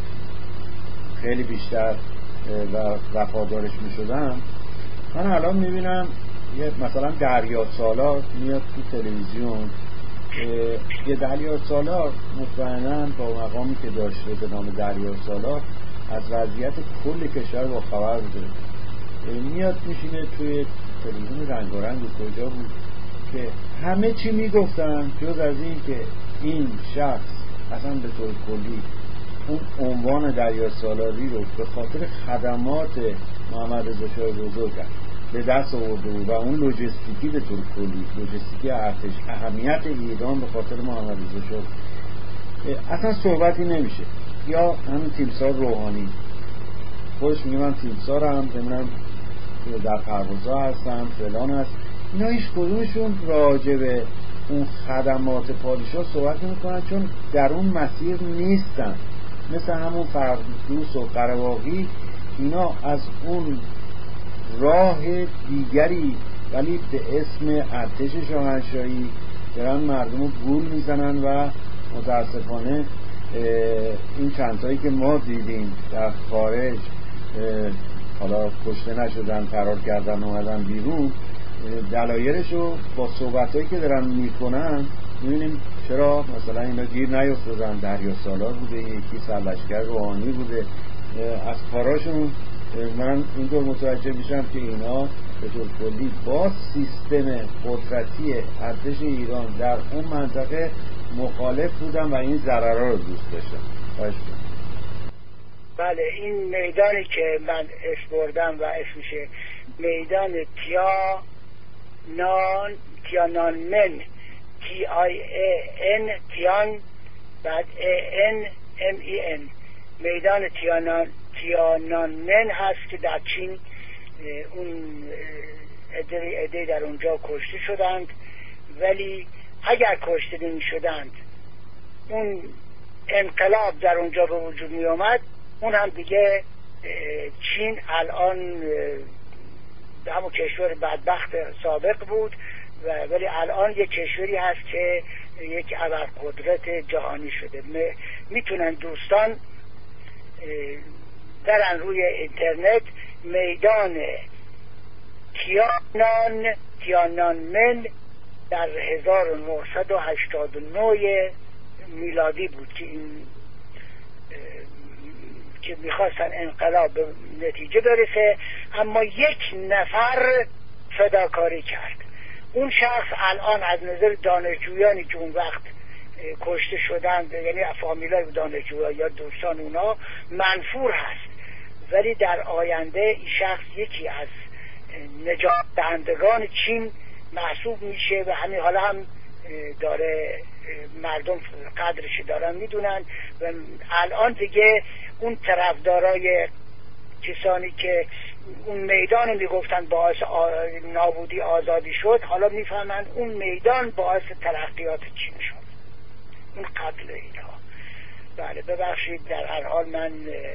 خیلی بیشتر و وفادارش میشدم. من الان میبینم یه مثلا دریا سالار میاد تو تلویزیون، یه دریا سالار مطمئناً با مقامی که داشته به نام دریا سالار از وضعیت کل کشور با خبر بوده، میاد میشینه توی تلویزیون رنگارنگ کجا بود که همه چی میگفتن جز از این که این شخص اصلا به طور کلی اون عنوان دریا سالاری رو به خاطر خدمات محمد رضا شاه بزرگ به دست آورده بود و اون لوجستیکی به طور کلی، لوجستیکی ارتش، اهمیت ایران به خاطر محمد رضا شاه اصلا صحبتی نمیشه. یا همین تیمسار روحانی خودش میگه من تیمسارم، نمیدونم در پروازها هستم فلان هست، اینا هیچ کدومشون راجع به اون خدمات پادشاه صحبت نمیکنن چون در اون مسیر نیستن. مثل همون فردوس و قره‌باغی، اینا از اون راه دیگری ولی به اسم ارتش شاهنشاهی دارن مردم رو گول میزنن و متاسفانه این چندتایی که ما دیدیم در خارج حالا کشته نشدن، فرار کردن اومدن بیرون، دلایلش رو با صحبتایی که دارن میکنن میبینیم چرا مثلا اینا گیر نیفتادن. دریا سالار بوده، یکی سرلشکر روحانی بوده. از کاراشون من اینطور متوجه میشم که اینا به طور کلی با سیستم قدرتی ارتش ایران در اون منطقه مخالف بودن و این ضررها رو دوست داشتن. باشه. بله، این میدانی که من اسم بردم و اسمش میدان تیا نان تیانانمن تی آی ان تیان بعد ای ان ام ای ان میدان تیانان تیانانمن هست که در چین اون عده عده در اونجا کشته شدند، ولی اگر کشته نمی شدند اون انقلاب در اونجا به وجود می آمد، اون هم دیگه چین الان همون کشور بدبخت سابق بود و ولی الان یک کشوری هست که یک ابرقدرت جهانی شده. میتونن دوستان برن روی اینترنت میدان تیانان تیانانمن در هزار و نهصد و هشتاد و نه میلادی بود که این که میخواستن انقلاب به نتیجه برسه، اما یک نفر فداکاری کرد. اون شخص الان از نظر دانشجویانی که اون وقت کشته شدند، یعنی فامیلای دانشجویان یا دوستان اونا، منفور هست، ولی در آینده این شخص یکی از نجات دهندگان چین محسوب میشه و همین حالا هم داره مردم قدرش دارن میدونن و الان دیگه اون طرفدارای کسانی که اون میدان میگفتن باعث نابودی آزادی شد، حالا میفهمن اون میدان باعث ترقیات چین شد، اون قتل اینها. بله ببخشید، در هر حال من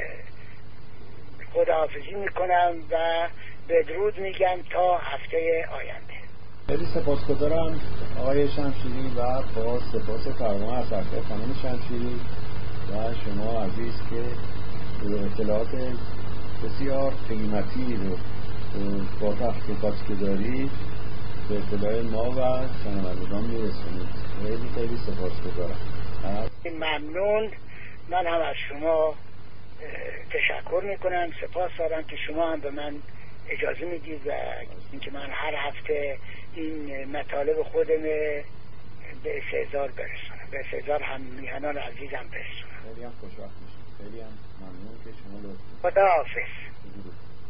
خداحافظی میکنم و بدرود میگم تا هفته آینده. خیلی سپاسگزارم آقای شمشیری و با سپاس فراوان از خانم شمشیری و شما عزیز که اطلاعات بسیار قیمتی رو با تحقیقاتی که دارید به اطلاع ما و شنوندگان میرسونید. خیلی خیلی سپاسگزارم. ممنون. من هم از شما تشکر میکنم، سپاس دارم که شما هم به من اجازه میدید و اینکه من هر هفته این مطالب خودم به سزار برسونم، به سزار هم میهنان عزیزم برسونم. خیلی هم خوشوقت میشم. خیلی هم ممنون که شما لطف. خدا حافظ.